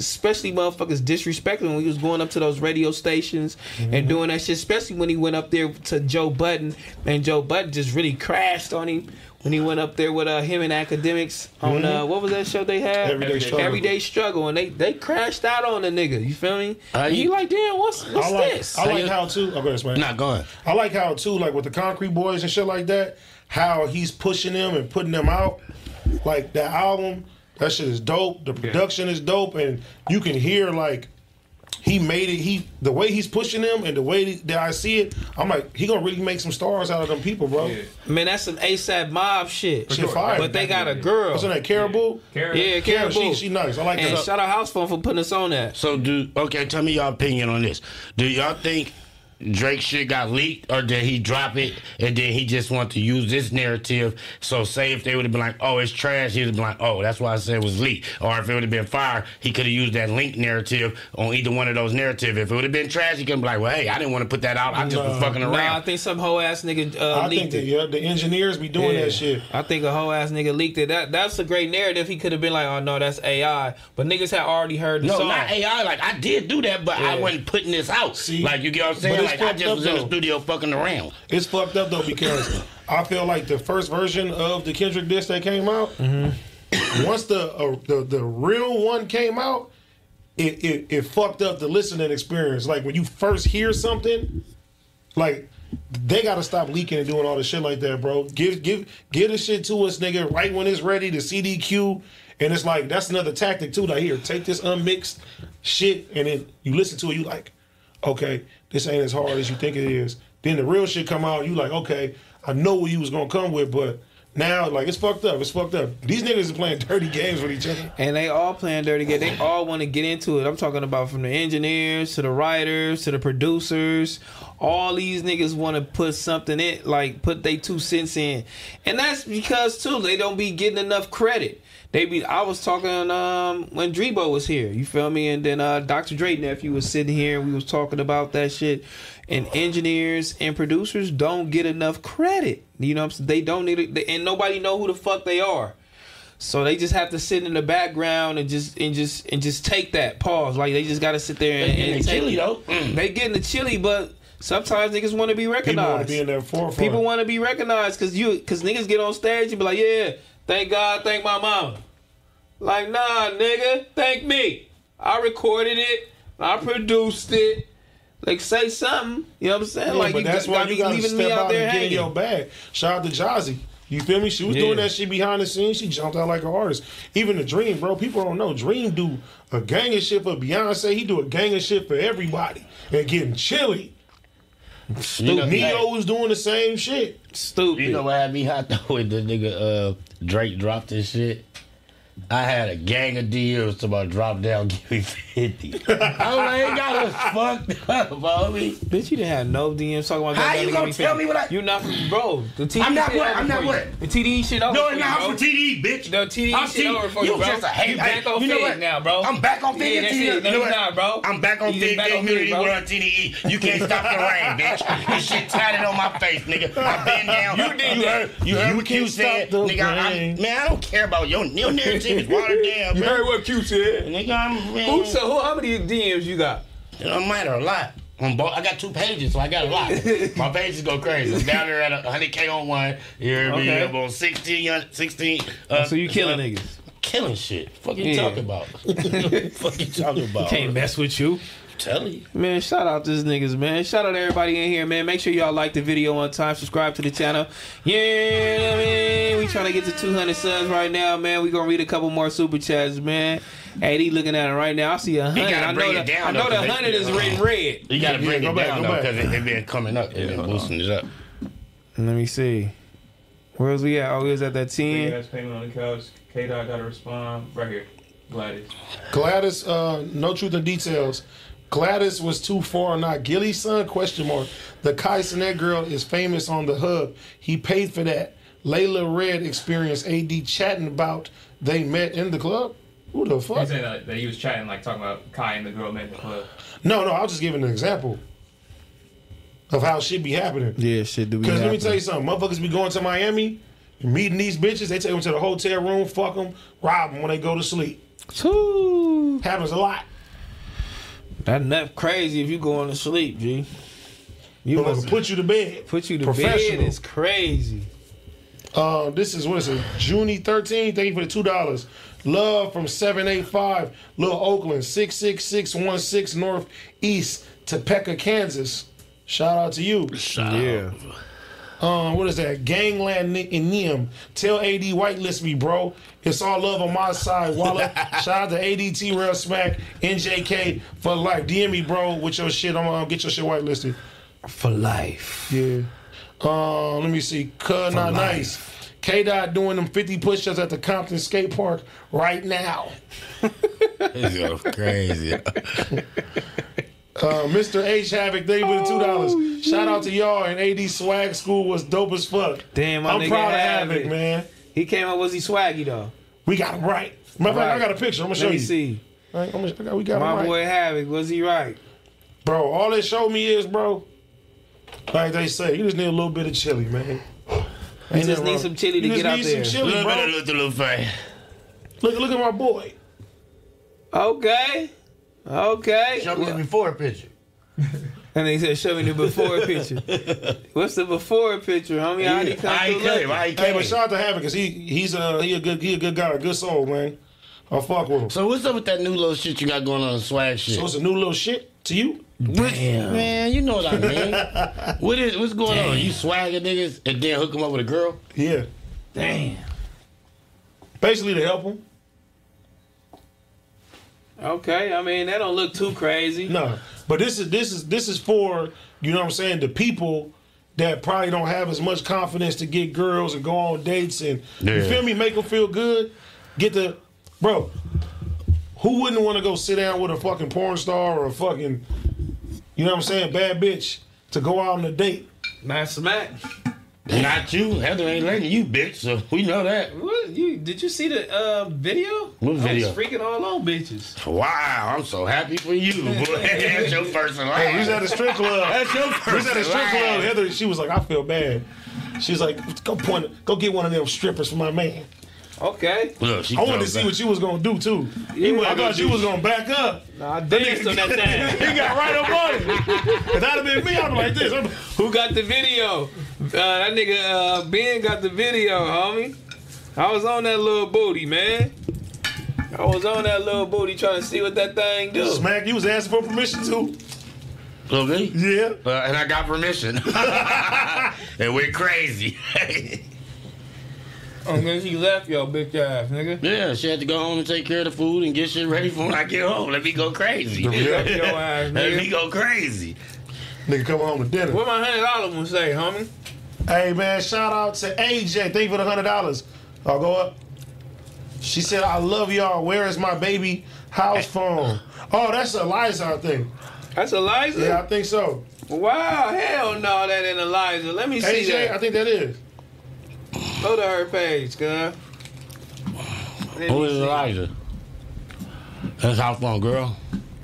especially motherfuckers disrespecting when he was going up to those radio stations and doing that shit. Especially when he went up there to Joe Budden, and Joe Budden just really crashed on him when he went up there with him and Academics on what was that show they had? Everyday Struggle, and they crashed out on the nigga. You feel me? You like, damn, what's this? I like how too. Oh, go ahead, man. Nah, go ahead. I like how too, like with the Concrete Boys and shit like that, how he's pushing them and putting them out. Like that album, that shit is dope. The production is dope, and you can hear like he made it. The way he's pushing them and the way that I see it, I'm like, he gonna really make some stars out of them people, bro. Yeah. Man, that's some ASAP Mob shit. Shit fire. But they got a girl. What's on that, Caribou? Yeah, Caribou. She nice. I like And that. shout out House Phone for putting us on that. So tell me your opinion on this. Do y'all think Drake shit got leaked, or did he drop it and then he just want to use this narrative? So say if they would have been like, oh, it's trash, he would have been like, oh, that's why I said it was leaked. Or if it would have been fire, he could have used that link narrative on either one of those narratives. If it would have been trash, he could be like, well, hey, I didn't want to put that out. I just was fucking around. Nah, I think some hoe ass nigga I leaked think it. the engineers be doing that shit. I think a whole ass nigga leaked it. That's a great narrative. He could have been like, oh no, that's AI. But niggas had already heard the No, song. not AI. Like, I did do that, but I wasn't putting this out. See? Like, you get what I'm saying? But it's Like, I fucked just up, was in the though. studio fucking around. It's fucked up though because I feel like the first version of the Kendrick disc that came out, once the real one came out, it fucked up the listening experience. Like when you first hear something, like they gotta stop leaking and doing all this shit like that, bro. Give the shit to us, nigga, right when it's ready, the CDQ. And it's like that's another tactic too. Like here, take this unmixed shit, and then you listen to it. You like, okay, this ain't as hard as you think it is. Then the real shit come out. You like, okay, I know what you was gonna come with, but now like it's fucked up. It's fucked up. These niggas are playing dirty games with each other. And they all playing dirty game. They all want to get into it. I'm talking about from the engineers to the writers to the producers. All these niggas want to put something in, like put they 2 cents in. And that's because too, they don't be getting enough credit. I was talking when Drebo was here, you feel me? And then Dr. Dre nephew was sitting here and we was talking about that shit. And engineers and producers don't get enough credit. You know what I'm saying? They don't need it, and nobody know who the fuck they are. So they just have to sit in the background and just take that pause. Like they just gotta sit there and take chili it. though. They getting the chili, but sometimes niggas want to be recognized. People want to be in their forefront. People want to be recognized because niggas get on stage and be like, yeah, thank God, thank my mama. Like, nah, nigga, thank me. I recorded it. I produced it. Like, say something. You know what I'm saying? Yeah, like, but that's why you gotta leaving step me out out there and get in hanging. your bag. Shout out to Jazzy. You feel me? She was doing that shit behind the scenes. She jumped out like an artist. Even the Dream, bro. People don't know. Dream do a gang of shit for Beyonce. He do a gang of shit for everybody. And getting chilly. Neo was doing the same shit. Stupid. You know what had me hot though when the nigga Drake dropped this shit? I had a gang of DMs to about drop down, give me 50. I was like, it got us fucked up, homie. Bitch, you didn't have no DMs talking about How that. you gonna tell me what I... You not, bro. The TDE I'm not shit what? over I'm not for you. what? The TDE shit over No, for it's you, not bro. for TDE, bitch. The TDE shit over for you you, bro. just a hater. You back on You know Fig what? now, bro. I'm back on Fig Yeah, that's TDE. it. No, You know you what? not, bro. I'm back on You Fig just back on Community Fig, bro. World TDE. You can't stop the rain, bitch. This shit tatted on my face, nigga. I've been down. You heard what Q said, nigga. Man, I don't care about your narrative. Is watered down, You bro. heard what Q said? Nigga, How many DMs you got? it don't matter, a lot. I got 2 pages, so I got a lot. My pages go crazy. I'm down there at 100K on one. You hear me? Okay. I'm on 16. So you killing niggas? Killing shit. Fuck you talking about? Fuck you talking about? Can't mess with you. Tell you. Man, shout out these niggas, man. Shout out to everybody in here, man. Make sure y'all like the video on time. Subscribe to the channel. Yeah, man. We trying to get to 200 subs right now, man. We gonna read a couple more super chats, man. Hey, he looking at it right now. I see 100. gotta bring it down, I know though, the 100 is written red. You gotta bring go it back, down, go though, back. because it been coming up. It been boosting it up. Let me see. Where's we at? Oh, we was at that 10. That's payment on the couch. K-Dot gotta respond. Right here. Gladys, no truth in details. Gladys was too far, not Gilly's son? Question mark. The Kai Cenat girl is famous on the hub. He paid for that. Layla Red experienced AD chatting about they met in the club. Who the He fuck? said that he was chatting, like talking about Kai and the girl met in the club. No, I was just giving an example of how shit be happening. Yeah, shit do be Because let me happening. tell you something. Motherfuckers be going to Miami, meeting these bitches. They take them to the hotel room, fuck them, rob them when they go to sleep. Woo. Happens a lot. That crazy if you going to sleep, G. You But must put you to bed. put you to bed Professional. is crazy. This is, what is it, June 13th. Thank you for the $2. Love from 785, Little Oakland, 66616 Northeast, Topeka, Kansas. Shout out to you. Yeah. What is that? Gangland in Neum. Tell AD whitelist me, bro. It's all love on my side. Walla. Shout out to ADT Real Smack, NJK for life. DM me, bro, with your shit. I'm gonna get your shit whitelisted. For life. Yeah. Let me see. Not nice. K-Dot doing them 50 push-ups at the Compton Skate Park right now. It's crazy. Mr. H Havoc, thank you for the $2. Shout out to y'all, and AD Swag School was dope as fuck. Damn, my I'm nigga proud of Havoc. Havoc, man. He came up, was he swaggy though? We got him right. Matter of fact, I got a picture. I'm gonna show Let me you. see. Right, we got My him right. boy Havoc, was he right? Bro, all they showed me is, bro, like they say, you just need a little bit of chili, man. You just need some chili to get out there. A little bro. bit of little fat. Look at my boy. Okay. Show me the before picture. And he said, show me the before picture. What's the before picture, homie? How he come through looking? Hey, but shout out to Havoc, because he a good guy, a good soul, man. I fuck with him. So what's up with that new little shit you got going on, swag shit? So it's a new little shit to you? Damn. Man, you know what I mean. What's going on? You swagging niggas and then hook them up with a girl? Yeah. Damn. Basically to help him. Okay, I mean that don't look too crazy. No. But this is for, you know what I'm saying, the people that probably don't have as much confidence to get girls and go on dates and you Yeah. feel me, make them feel good. Bro, who wouldn't want to go sit down with a fucking porn star or a fucking, you know what I'm saying, bad bitch to go out on a date? Not smack. Not you. Heather ain't letting you, bitch, so we know that. What did you see the video? What video? I was freaking all on bitches. Wow, I'm so happy for you, boy. That's your first and last. Hey, we was at a strip club. That's your We was first at a and strip club. last. Heather, she was like, I feel bad. She was like, go get one of them strippers for my man. Okay. Look, she I wanted to comes see up. what you was gonna do too. wasn't I gonna thought you was gonna back up. Nah, I danced on that thing. He got right up on it. If that'd have been me, I'd be like this. Who got the video? That nigga Ben got the video, homie. I was on that little booty, man. I was on that little booty trying to see what that thing do. Smack, you was asking for permission too. Okay. Yeah. And I got permission. And we're crazy. And then she left your bitch ass, nigga. Yeah, she had to go home and take care of the food and get shit ready for when I get home. Let me go crazy. Left your ass, Let me nigga. go crazy. Nigga come home to dinner. What my $100 one say, homie? Hey man, shout out to AJ. Thank you for the $100. I'll go up. She said, I love y'all. Where is my baby house phone? Oh, that's Eliza, I think. That's Eliza? Yeah, I think so. Wow, hell no, that ain't Eliza. Let me see AJ, I that. think that is. Go to her page, cuz. Who is Elijah? That's house phone, girl.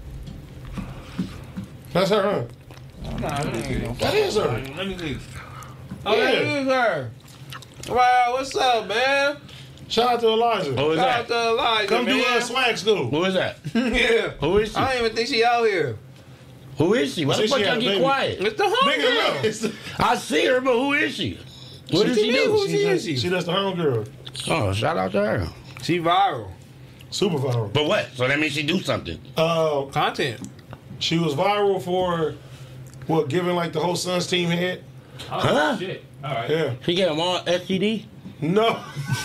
That's her, huh? Nah, that ain't no That is her. Let me see. Oh, Yeah. that is her. Wow, what's up, man? Shout out to Eliza. Who is Shout out that? to Elijah, Come do man. swag school. Who is that? Yeah. Who is she? I don't even think she out here. Who is she? Why Say the fuck she y'all had a get baby. quiet? It's the homegirl. Nigga, I see her, but who is she? What does she do? Who she is? she does the homegirl. Oh, shout out to her. She viral. Super viral. But what? So that means she do something. Content. She was viral for what, giving like the whole Suns team head? Huh? Shit. All right. Yeah. She get them all STD? No.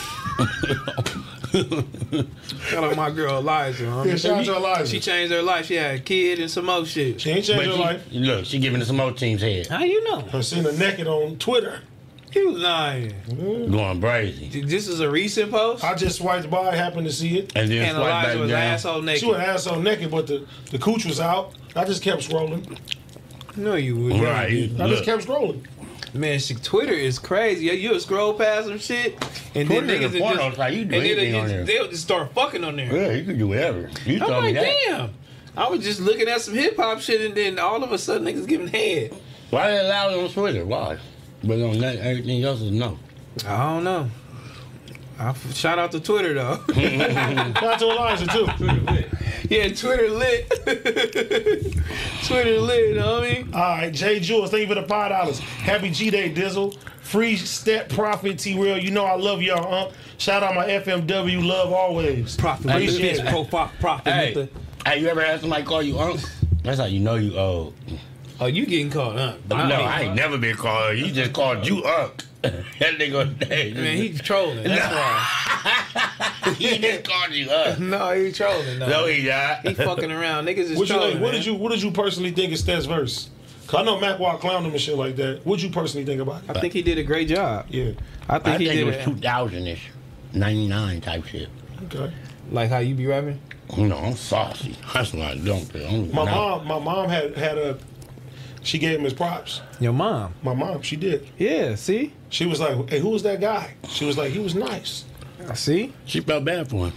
Shout out my girl Eliza. Homie. Yeah, shout out to Eliza. She changed her life. She had a kid and some more shit. She ain't changed her life. Look, she giving some more teams head. How you know? I seen her naked on Twitter. You lying. Going crazy. This is a recent post? I just swiped by, happened to see it. And then And swipe Eliza back was down. asshole naked. She was asshole naked, but the cooch was out. I just kept scrolling. No, you would. Right. I just kept scrolling. Man, Twitter is crazy. You'll scroll past some shit, and then Twitter is niggas a will porno just, site. You and do then anything on there. they'll just start fucking on there. Yeah, you can do whatever. You I'm told me like, that. damn. I was just looking at some hip hop shit, and then all of a sudden niggas giving head. Why they allow it on Twitter? Why? But on that, everything else is no. I don't know. Shout out to Twitter though. Shout out to Elijah too. Yeah, Twitter lit. Twitter lit, you know what I mean? All right, Jay Jules, thank you for the $5. Happy G-Day, Dizzle. Free Step Profit, T-Real. You know I love y'all, Shout out my FMW, love always. Profit. Appreciate it. Profit. Hey, hey, you ever had somebody call you Unc? That's how you know you old. Oh, you getting caught up? No, I ain't never been called. He just called you Unc. That nigga, hey, Man, he's trolling. That's why. he just called you Unc. No, he trolling. No, he not. He fucking around. Niggas is trolling. What did you personally think of Stet's verse? Cause I know Mac Walk clowned him and shit like that. What'd you personally think about it? I think he did a great job. Yeah. I think he it did was 2000-ish, 99 type shit. Okay. Like how you be rapping? You know, I'm saucy. That's what I don't do. My mom had a. She gave him his props. Your mom. My mom, she did. Yeah, see? She was like, "Hey, who was that guy?" She was like, "He was nice." See? She felt bad for him.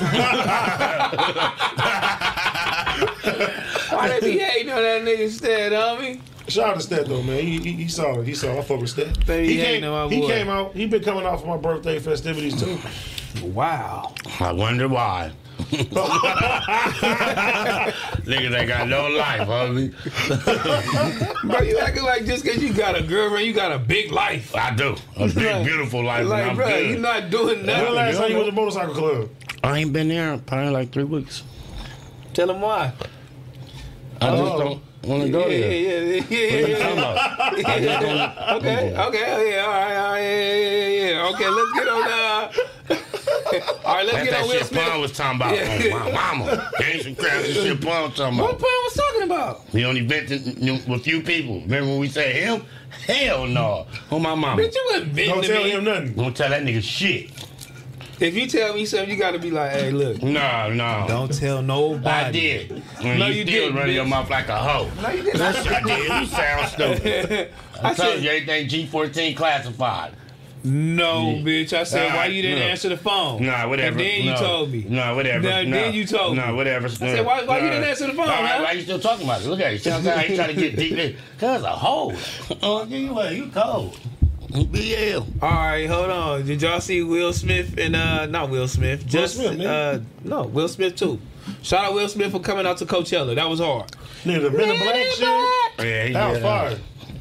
Why they be hating on that nigga Stet, homie? Shout out to Stet though, man. He saw it. He saw it. I fuck with Stet. Baby, He hating on my he boy. came out. He been coming out for my birthday festivities too. Wow. I wonder why. Niggas ain't got no life, homie. Bro, you acting like just because you got a girlfriend, you got a big life. I do. A big, beautiful life. Like, and I'm bro, good. you not doing When nothing. last time you went to motorcycle club? I ain't been there probably like 3 weeks. Tell him why. I just don't want to go there. Yeah. What you talking about? I just don't. Okay, all right, yeah. Okay, let's get on all right, let's That's get on that Will shit Smith. Pun was talking about. Yeah. Oh, my mama. There ain't some crap that shit Pun was talking What about. Pun was talking about? He only vented with few people. Remember when we said him? Hell no. On my mama. Bitch, you wasn't venting Don't to tell me. him nothing. Don't tell that nigga shit. If you tell me something, you got to be like, hey, look. No. Don't tell nobody. I did. When No, you you still didn't, running your bitch. mouth like a hoe. No, you didn't. Yes, I did. You sound stupid. I I told said, you everything G14 classified. no, bitch. I said, why you didn't Look. answer the phone? Nah, whatever. And then you No. told me. No, whatever. No, then you told me. No, whatever. I said, why you didn't answer the phone, huh? Why you still talking about it? Look at you. See what I'm saying? I ain't trying to get deep in. Cause a hoe. Oh, you cold. BL. All right, hold on. Did y'all see Will Smith and not Will Smith? Smith, nigga. No, Will Smith too. Shout out Will Smith for coming out to Coachella. That was hard. Nigga, the Men in Black shit. Yeah, he That was did, fire.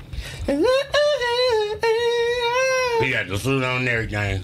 He got the suit on and everything.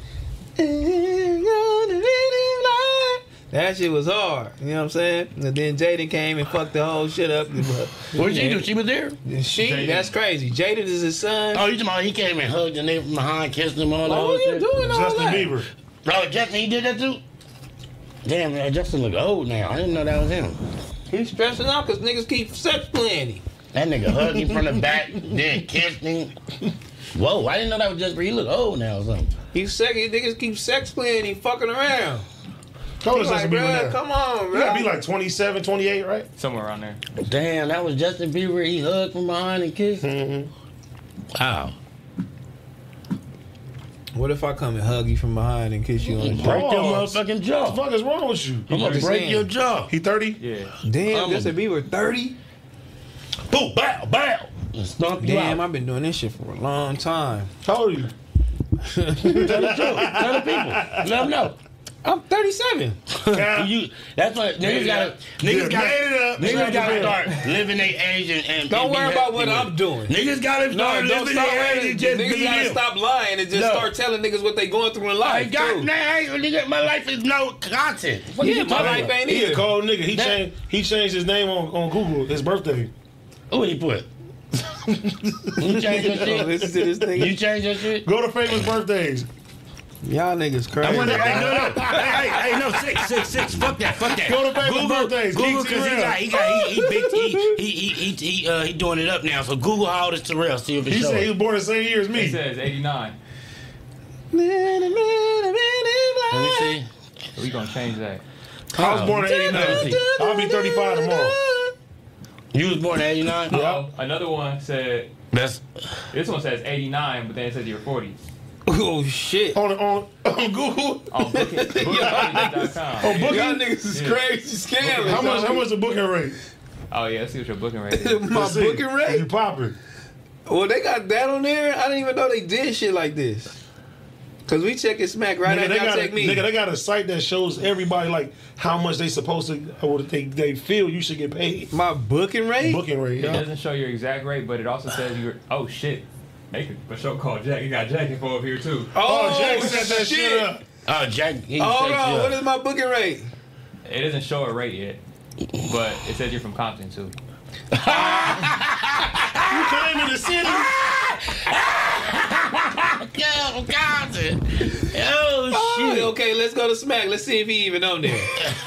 That shit was hard. You know what I'm saying? And then Jaden came and fucked the whole shit up. What did she do? She was there? That's crazy. Jaden is his son. Oh, you talking about he came and hugged the nigga from behind, kissed him all that What whole you shit? doing all Justin that? Bieber. Oh, Justin, he did that too? Damn, man, Justin look old now. I didn't know that was him. He's stressing out because niggas keep sex playing him. That nigga hugged him from the back, then kissed him. Whoa, I didn't know that was just for he look old now or something. Niggas keep sex playing him, fucking around. How old is Like, Justin Bieber bruh, now? come on, You bro. gotta be like 27, 28, right? Somewhere around there. Damn, that was Justin Bieber. He hugged from behind and kissed. Wow. What if I come and hug you from behind and kiss you on the Break jaw? your Pause. motherfucking What the jaw. fuck is wrong with you? I'm gonna just break saying. your jaw. He 30? Yeah. Damn, I'm Justin Bieber 30? Boom, bow, bow. And stomp you Damn, out. I've been doing this shit for a long time. How old are you? Tell the truth. Tell the people. Let them know. I'm 37. That's what niggas gotta. Niggas gotta start living their age and Don't be worry about what happy with I'm it. doing. Niggas gotta No, start don't living start their age lying. and just Niggas be gotta them. stop lying and just No. start telling niggas what they going through in I life. got too. nigga, my life is no content. What Yeah, you my talking life about? ain't He a either. cold nigga. He changed his name on Google, his birthday. Who he put? You change your Oh, shit? listen to this nigga. You change your shit? Go to famous birthdays. Y'all niggas I crazy. wonder, hey, no, six. Fuck that. Go to famous birthdays. Google, Keep because he doing it up now. So Google how old is Terrell, see if it He shows. said he was born the same year as It me. says 89. Let me see. So we gonna change that. I was born in 89. I'll be 35 tomorrow. You was born in 89? Oh, another one said, That's this one says 89, but then it says you're 40. Oh shit. On Google. On booking.com. On booking. Y'all niggas is crazy scammers. How much the booking rate? Oh yeah, let's see what your booking rate is. My Let's see. booking You rate? popping. Well, they got that on there. I didn't even know they did shit like this. Cause we checking Smack right Nigga, after y'all check me. they got a site that shows everybody like how much they supposed to, or they feel you should get paid. My booking rate? Booking rate, It yeah. doesn't show your exact rate, but it also says you're. Oh shit! They could for sure call Jack. You got Jack info up here too. Oh, Jack set that shit up. Oh, Jack. Hold on, what is my booking rate? It doesn't show a rate yet, but it says you're from Compton too. You came in the city. Oh, shit. Okay, let's go to Smack. Let's see if he even on there.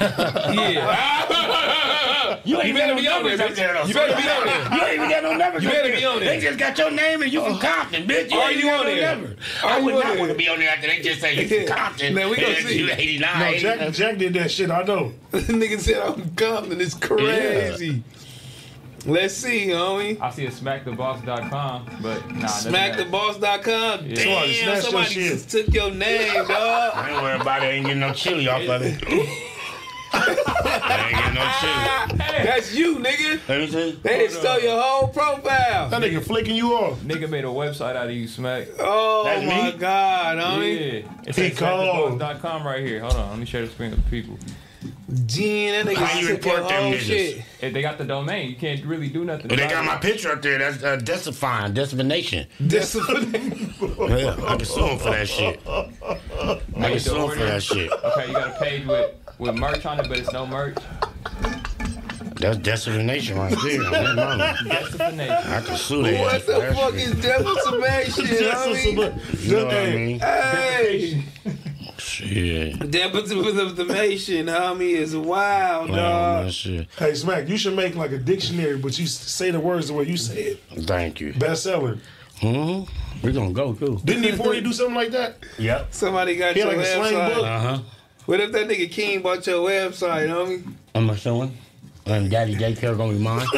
Yeah. You ain't better got be no on there, numbers up there, though. You better be on there. You ain't even got no numbers You up better there. be on there. They just got your name and you from Compton, bitch. Are ain't you got on no there? numbers. Are I you would on not there? want to be on there after they just say you from Compton. Man, we gonna and see. You 89. No, Jack did that shit. I know. Nigga said I'm Compton. It's crazy. Let's see, homie. I see a smacktheboss.com, but nah. Smacktheboss.com. Yeah. Somebody Damn, snatched somebody your just took your name, dog. I ain't worried about it. I ain't getting no chili off of it. I ain't getting no chili. That's you, nigga. Let me see. They done stole your whole profile. That nigga flicking you off. Nigga made a website out of you, Smack. Oh That's my me? God, homie. Yeah. It's He at cold. smacktheboss.com right here. Hold on, let me share the screen with the people. Gene, that nigga How you took your report them whole niggas? shit. If they got the domain, you can't really do nothing. They about got it. my picture up there. That's decifying. Discipline. Yeah, I can sue them for that shit. I can sue them for that shit. Okay, you got a page with merch on it, but it's no merch. That's decimation right there. I don't know. Decimation. I can sue that. What the fuck is decimation, homie? You know what I mean? Hey, Shit. decimation, homie, is wild, Man, dog. that shit. Hey, Smack, you should make like a dictionary, but you say the words the way you say it. Thank you. Bestseller. We're gonna go too. Didn't E40 do something like that? Yep. Somebody got He your had like a slang website. book. What if that nigga King bought your website, homie? I'm assuming. And Daddy Daycare gonna be mine.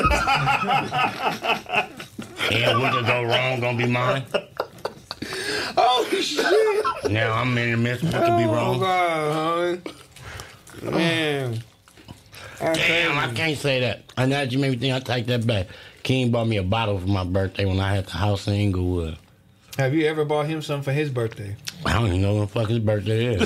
And what could go wrong gonna be mine. Oh shit! Now I'm in the midst. What could be Oh wrong? God, homie. Man. Damn, I can't say that. I know that you made me think. I take that back. King bought me a bottle for my birthday when I had the house in Inglewood. Have you ever bought him something for his birthday? I don't even know when the fuck his birthday is.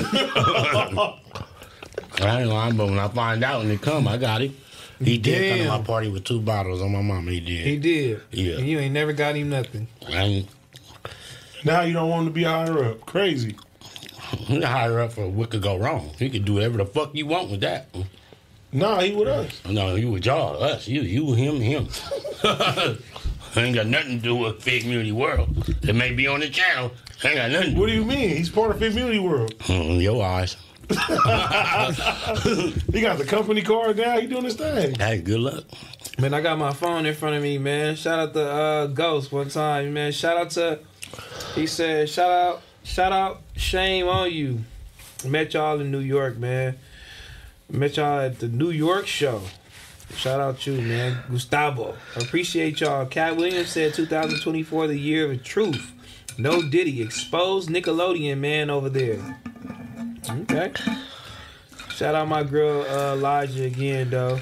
I ain't lying, but when I find out when it come, I got him. He did come to Damn. my party with 2 bottles on my mama. He did. He did. Yeah. And you ain't never got him nothing. I ain't Now you don't want him to be higher up. Crazy. hire up for what could go wrong. You could do whatever the fuck you want with that. Nah, he with us. No, you with y'all, us, you, him. Ain't got nothing to do with Fig Community World. It may be on the channel. Ain't got nothing to do What do you mean? He's part of Fit Community World. in your eyes. He got the company card now. He doing his thing. Hey, good luck. Man, I got my phone in front of me, man. Shout out to Ghost one time, man. Shout out to, he said, shout out, shame on you. Met y'all in New York, man. Met y'all at the New York show. Shout out you, man. Gustavo. Appreciate y'all. Cat Williams said 2024 the year of truth. No Diddy. Exposed Nickelodeon, man, over there. Okay. Shout out my girl Elijah again, though.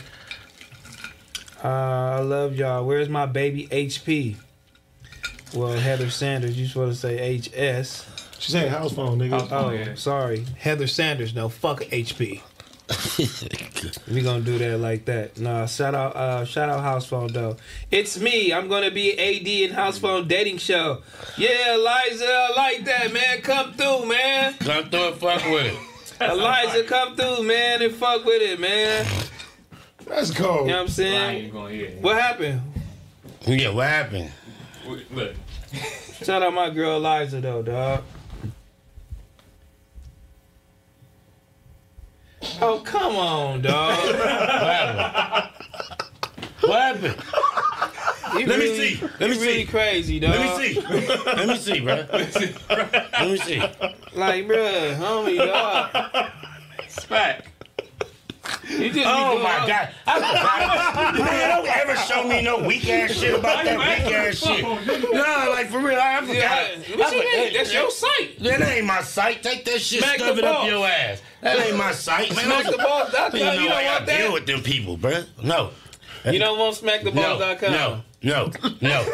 I love y'all. Where's my baby HP? Well, Heather Sanders. You supposed to say HS. She saying house phone, nigga. Oh, yeah. sorry. Heather Sanders. No, fuck HP. We gonna do that like that. Nah, shout out House Phone though. It's me. I'm gonna be AD in House Phone dating show. Yeah, Eliza, I like that, man. Come through, man. Come through and fuck with it. Eliza, come through, man, and fuck with it, man. That's cold. You know what I'm I ain't saying? even gonna hear it. What happened? Yeah, what happened? Look. Shout out my girl Eliza though, dog. Oh, come on, dog. What happened? You Let me really- see. Let me you really see. crazy, dog. Let me see. Let me see, bro. Let me see. Like, bruh, homie, dog. Smack. You just be Oh doing my all- God. I forgot. Man, don't ever show me no weak ass shit about that weak ass shit. No, like for real, I forgot. Yeah, what you mean? That's your site. That ain't my site. Take that shit, Smack stuff the it up ball. your ass. That ain't my site, man. Smacktheboss.com. You know, You don't I want gotta deal that? with them people, bruh. No. You don't want smacktheboss.com. No.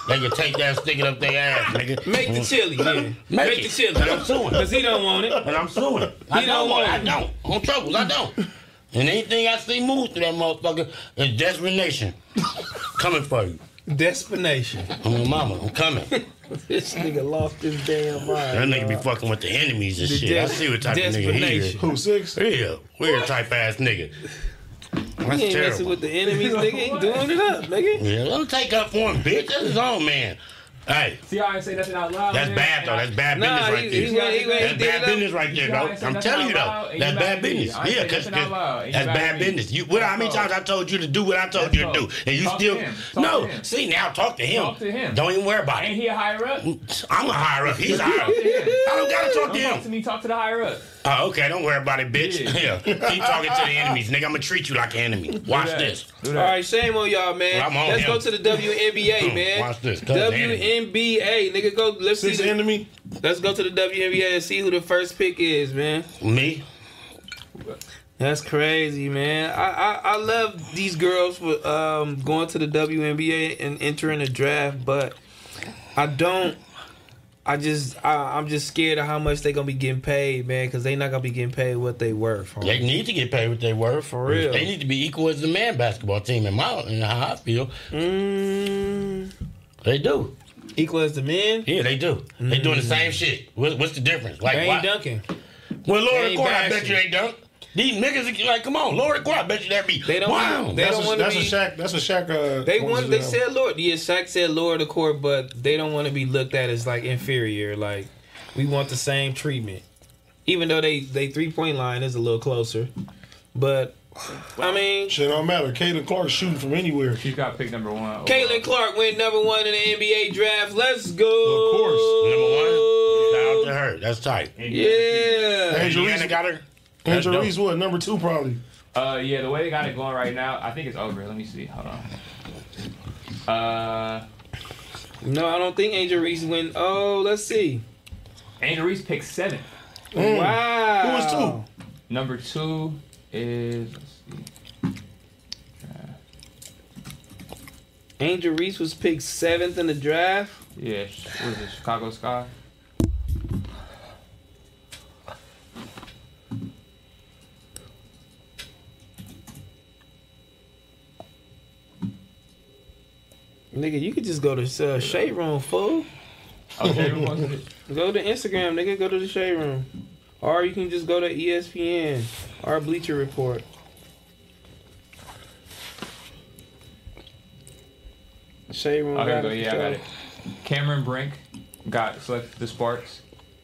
They can take that and stick it up their ass, nigga. Make the chili, yeah. Make the chili. And I'm suing. Because he don't want it. And I'm suing. I don't want it. I don't. On troubles, I don't. And anything I see move through that motherfucker is Desperate Nation. Coming for you. Desperation. I'm your mama. I'm coming. This nigga lost his damn mind. That nigga be fucking with the enemies and shit. I see what type of nigga he is. Who, 6? Yeah, weird type ass nigga. That's He ain't messing terrible. with the enemies, nigga. He doing it up, nigga. Yeah, let him take up for him, bitch. That's his own man. Hey, See how I ain't say nothing out loud? that's man? bad though. That's bad Nah, business right he there. That's bad business right there, You though. ain't say I'm nothing telling you out though. loud, and That's you bad mad at me. business. I ain't Yeah, say because nothing out loud, and you that's mad at bad me. business. You, how many times I told you to do what I told you to do, and you Talk to still him. Talk no. to him. See now, talk to him. Talk to him. Don't even worry about Ain't it. he a higher up? I'm a higher up. He's a higher up. Talk to him. I don't gotta talk to Don't talk to him. me. Talk to the higher up. Oh, okay. Don't worry about it, bitch. Yeah. Yeah. Keep talking to the enemies, nigga. I'm gonna treat you like an enemy. Watch that. this. Do All that. right, shame on y'all, man. I'm on Let's him. go to the WNBA, man. Watch this. Cuz enemy. WNBA, nigga, go. Let's see. 6 enemy? Let's go to the WNBA and see who the first pick is, man. Me. That's crazy, man. I love these girls for going to the WNBA and entering the draft, but I don't. I'm just scared of how much they gonna be getting paid, man, because they not gonna be getting paid what they worth. They need to get paid what they worth. For real. They need to be equal as the man basketball team in how I feel. They do. Equal as the men. Yeah, they do. They doing the same shit. What's the difference? Like, They ain't why? dunking. Well, lower They the court, I bet bashing. you they dunk. These niggas are like, come on, lower the court, I bet you that be. They don't. Wow. They don't want to That's be. a Shaq. That's a Shaq. They what was want. They it, said lower. Yeah, Shaq said lower the court, but they don't want to be looked at as like inferior. Like we want the same treatment, even though they 3-point line is a little closer. But I mean, Shit don't matter. Caitlin Clark shooting from anywhere. She's got pick number 1. Caitlin Clark went number 1 in the NBA draft. Let's go. Of course. Number 1, shout out to her. That's tight. Yeah. Angel Indiana Reese, got her. Angel That's Reese, what? Number 2 probably. Yeah, the way they got it going right now, I think it's over. Let me see. Hold on. No, I don't think Angel Reese went. Oh, let's see. Angel Reese picked 7th. Wow. Who was 2? Number 2 is, let's see. Angel Reese was picked 7th in the draft. Yeah, what is it? Chicago Sky. Nigga, you could just go to Shade Room, fool. Okay, who wants it? Go to Instagram, nigga. Go to the Shade Room. Or you can just go to ESPN or Bleacher Report. Shade Room. I gotta go. it Yeah, for I got sure. it. Cameron Brink got selected to the Sparks.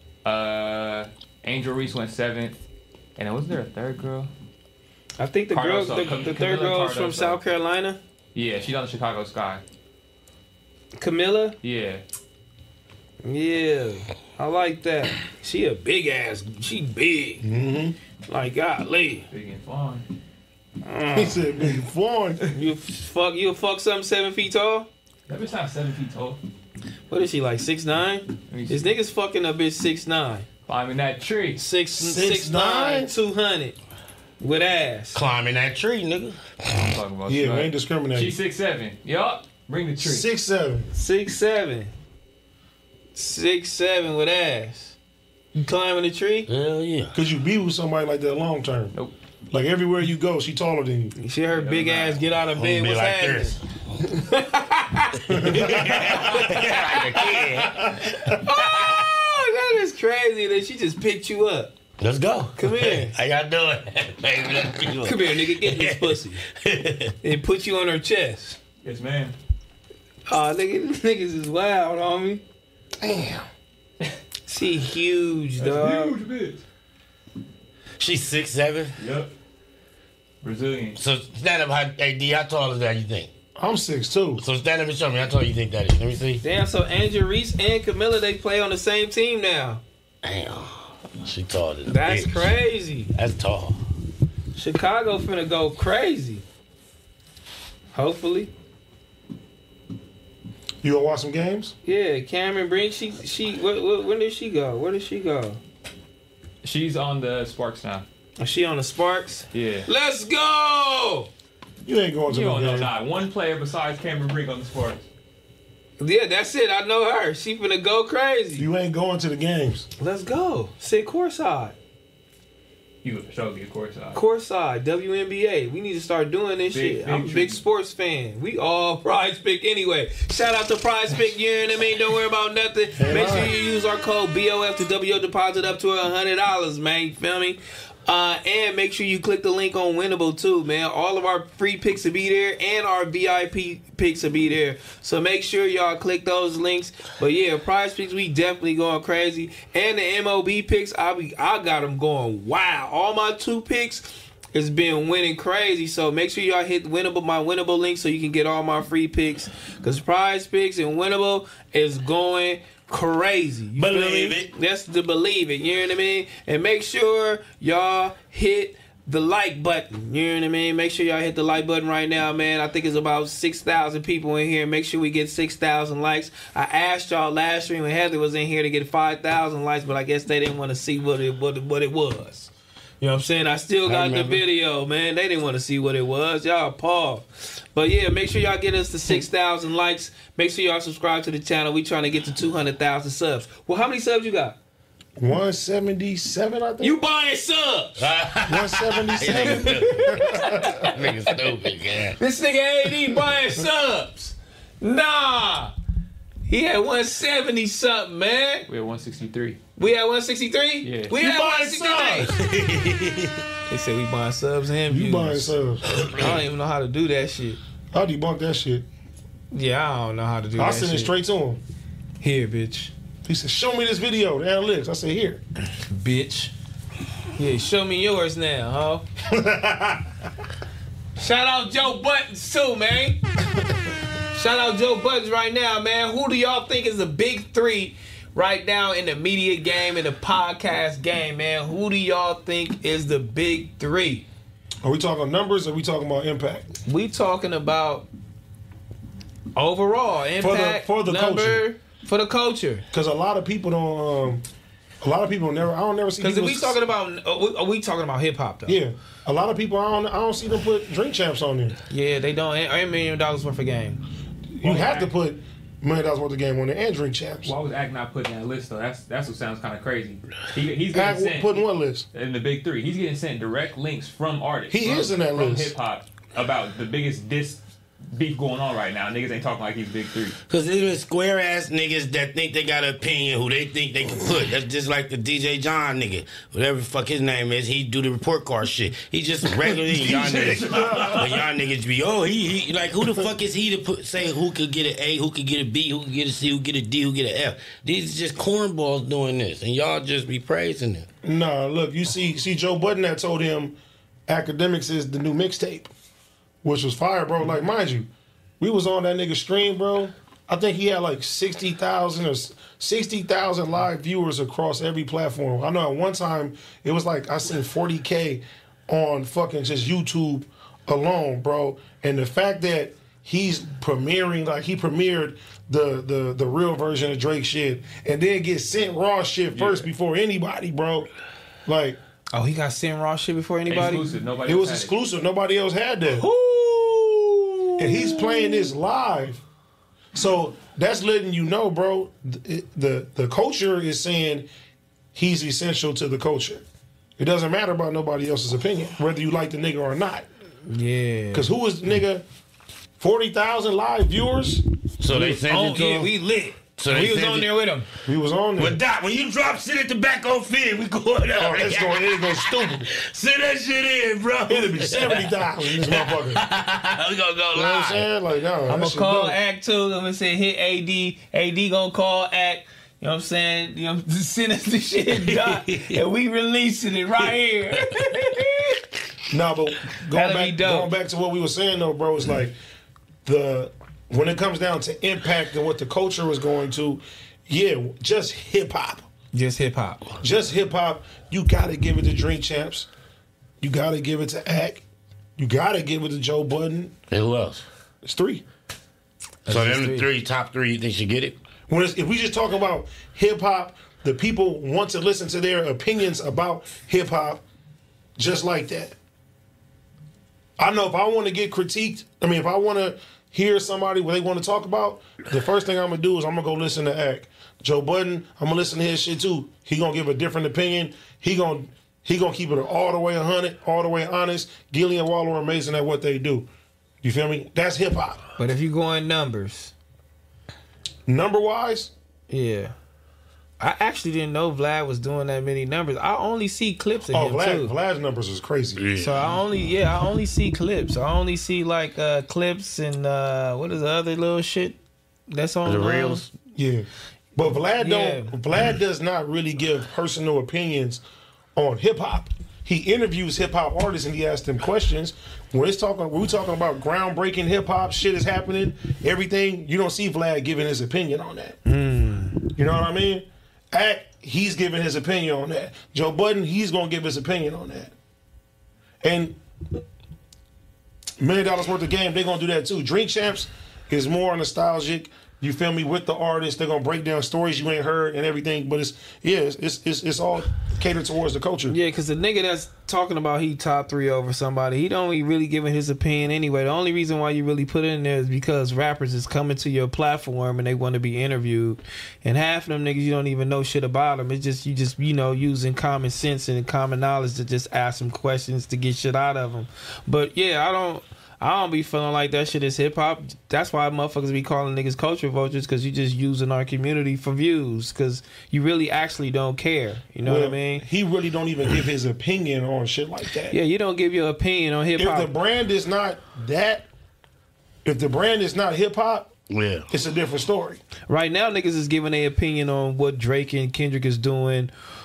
Angel Reese went 7th. And then wasn't there a third girl? I think the girl, Cardoso, the Camila third girl is from Cardoso. South Carolina. Yeah, she's on the Chicago Sky. Camilla. Yeah. Yeah, I like that. She a big ass. She big. Mm-hmm. Like golly. Big and fun. He said, "Big Fawn." You fuck something 7 feet tall? That bitch not 7 feet tall. What is she like 6'9"? This nigga's fucking a bitch 6'9". Climbing that tree. 6'9", 200 with ass. Climbing that tree, nigga. I'm talking about Yeah, slut. we ain't discriminating. She's 6'7". Yup. Bring the tree. 6'7". 6'7". 6'7" with ass. You climbing a tree? Hell yeah. Could you be with somebody like that long term? Nope. Like everywhere you go, she taller than you. You see her big ass get out of I'm bed. gonna be What's like happening? this. Like a kid. Oh, that is crazy that she just picked you up. Let's go. Come here. How y'all doing? Baby, let's do it. Come here, nigga. Get this pussy. And put you on her chest. Yes, ma'am. Oh, nigga, these niggas is wild, homie. Damn. She huge, dog. Huge bitch. She's 6'7". Yup. Brazilian. So stand up, hey D, how tall is that you think? I'm 6'2". So stand up and show me how tall you think that is. Let me see. Damn, so Angel Reese and Camilla, they play on the same team now. Damn. She tall as a That's bitch. crazy. That's tall. Chicago finna go crazy. Hopefully. You gonna watch some games? Yeah, Cameron Brink, when did she go? Where did she go? She's on the Sparks now. Is she on the Sparks? Yeah. Let's go! You ain't going to You no don't know game. not one player besides Cameron Brink on the Sparks. Yeah, that's it. I know her. She finna go crazy. You ain't going to the games. Let's go. Sit courtside. You would show me, of course. Courtside, WNBA. We need to start doing this shit. I'm a big sports fan. We all Prize Pick anyway. Shout out to Prize Pick, you know what I mean? Don't worry about nothing. Make sure you use our code BOF to double your deposit up to $100, man. You feel me? And make sure you click the link on Winnable too, man. All of our free picks will be there, and our VIP picks will be there. So make sure y'all click those links. But yeah, Prize Picks, we definitely going crazy. And the MLB picks, I got them going. Wow, all my 2 picks has been winning crazy. So make sure y'all hit my Winnable link so you can get all my free picks. Cause Prize Picks and Winnable is going crazy. You believe it. That's the believe it. You know what I mean? And make sure y'all hit the like button. You know what I mean? Make sure y'all hit the like button right now, man. I think it's about 6,000 people in here. Make sure we get 6,000 likes. I asked y'all last stream when Heather was in here to get 5,000 likes, but I guess they didn't want to see what it was. You know what I'm saying? I still got the video, man. They didn't want to see what it was. Y'all pause. But yeah, make sure y'all get us to 6,000 likes. Make sure y'all subscribe to the channel. We trying to get to 200,000 subs. Well, how many subs you got? 177, I think. You buying subs? 177. Nigga stupid, man. This nigga AD buying subs. Nah. He had 170 something, man. We had 163. We had 163? Yeah. We had 163. They said we buying subs and views. You buying subs. I don't even know how to do that shit. I'll debunk that shit. Yeah, I don't know how to do that I'll shit. send it straight to him. Here, bitch. He said, show me this video, the analytics. I said, here. Bitch. Yeah, show me yours now, huh? Shout out Joe Buttons too, man. Shout out Joe Buttons right now, man. Who do y'all think is the big 3 right now in the media game, in the podcast game, man? Who do y'all think is the big 3? Are we talking numbers or are we talking about impact? We talking about overall impact for the number culture. For the culture. Because a lot of people don't. A lot of people never. I don't never see. Because if people we talking about, are we talking about hip hop though? Yeah, a lot of people. I don't see them put Drink Champs on there. Yeah, they don't. $8 million worth of game. You have to put $1 million worth of game on there and Drink Champs. Why was Act not putting that list though? That's what sounds kind of crazy. He's getting sent Putting what list? in the big 3. He's getting sent direct links from artists. He is in that from list. hip hop about the biggest beef going on right now. Niggas ain't talking like he's big 3. Because there's square ass niggas that think they got an opinion who they think they can put. That's just like the DJ John nigga. Whatever the fuck his name is, he do the report card shit. He just regular y'all niggas. But y'all niggas be, he like, who the fuck is he to say who could get an A, who could get a B, who could get a C, who could get a D, who could get an F. These are just cornballs doing this. And y'all just be praising them. Nah, look, you see Joe Budden that told him Academics is the new mixtape, which was fire, bro. Like, mind you, we was on that nigga stream, bro. I think he had like 60,000 or 60,000 live viewers across every platform. I know at one time it was like I seen 40K on fucking just YouTube alone, bro. And the fact that he's premiering, like he premiered the real version of Drake shit and then get sent raw shit first before anybody, bro. Like, oh, he got sent raw shit before anybody? Exclusive. Nobody it else was had exclusive. Nobody else had that. Ooh. And he's playing this live. So that's letting you know, bro, the culture is saying he's essential to the culture. It doesn't matter about nobody else's opinion, whether you like the nigga or not. Yeah. Because who was the nigga? 40,000 live viewers? So they sent it to him. We lit. So We they was sent on it- there with him. We was on there. But Doc, when you drop shit at the back on feed, we going Oh, up. it's going stupid. Send that shit in, bro. It'll be 70,000 in this motherfucker. You know We gonna go what I'm live. saying? Like, no, I'm gonna call Act 2. I'm gonna say hit AD. AD gonna call Act. You know what I'm saying? You know, send us the shit, Doc, and we releasing it right here. No, but That'll be dope. going back to what we were saying though, bro, it's like when it comes down to impact and what the culture was going to, yeah, just hip hop. Just hip hop. Just hip hop. You gotta give it to Drink Champs. You gotta give it to Act. You gotta give it to Joe Budden. And who else? It's 3. So them the top three, you think should get it? If we just talk about hip hop, the people want to listen to their opinions about hip hop just like that. I know if I want to get critiqued, if I want to hear somebody what they want to talk about, the first thing I'm gonna do is I'm gonna go listen to Act. Joe Budden, I'm gonna listen to his shit too. He gonna give a different opinion. He gonna keep it all the way 100, all the way honest. Gilly and Waller are amazing at what they do. You feel me? That's hip hop. But if you go in numbers, Number wise, yeah. I actually didn't know Vlad was doing that many numbers. I only see clips of him too. Vlad's numbers is crazy. So I only see clips. I only see like clips and what is the other little shit that's on The reels. Yeah. But Vlad does not really give personal opinions on hip hop. He interviews hip hop artists and he asks them questions. When we talking about groundbreaking hip hop, shit is happening, everything, you don't see Vlad giving his opinion on that. You know what I mean? He's giving his opinion on that. Joe Budden, he's gonna give his opinion on that. And $1 million worth of game, they're gonna do that too. Drink Champs is more nostalgic. You feel me? With the artists, they're gonna break down stories you ain't heard and everything. But it's all catered towards the culture. Yeah, because the nigga that's talking about he top 3 over somebody, he don't really giving his opinion anyway. The only reason why you really put it in there is because rappers is coming to your platform and they want to be interviewed. And half of them niggas, you don't even know shit about them. It's just you know using common sense and common knowledge to just ask them questions to get shit out of them. But yeah, I don't be feeling like that shit is hip hop. That's why motherfuckers be calling niggas culture vultures, because you just using our community for views, because you really actually don't care. You know what I mean? He really don't even give his opinion on shit like that. Yeah, you don't give your opinion on hip hop. If the brand is not hip hop, it's a different story. Right now, niggas is giving their opinion on what Drake and Kendrick is doing.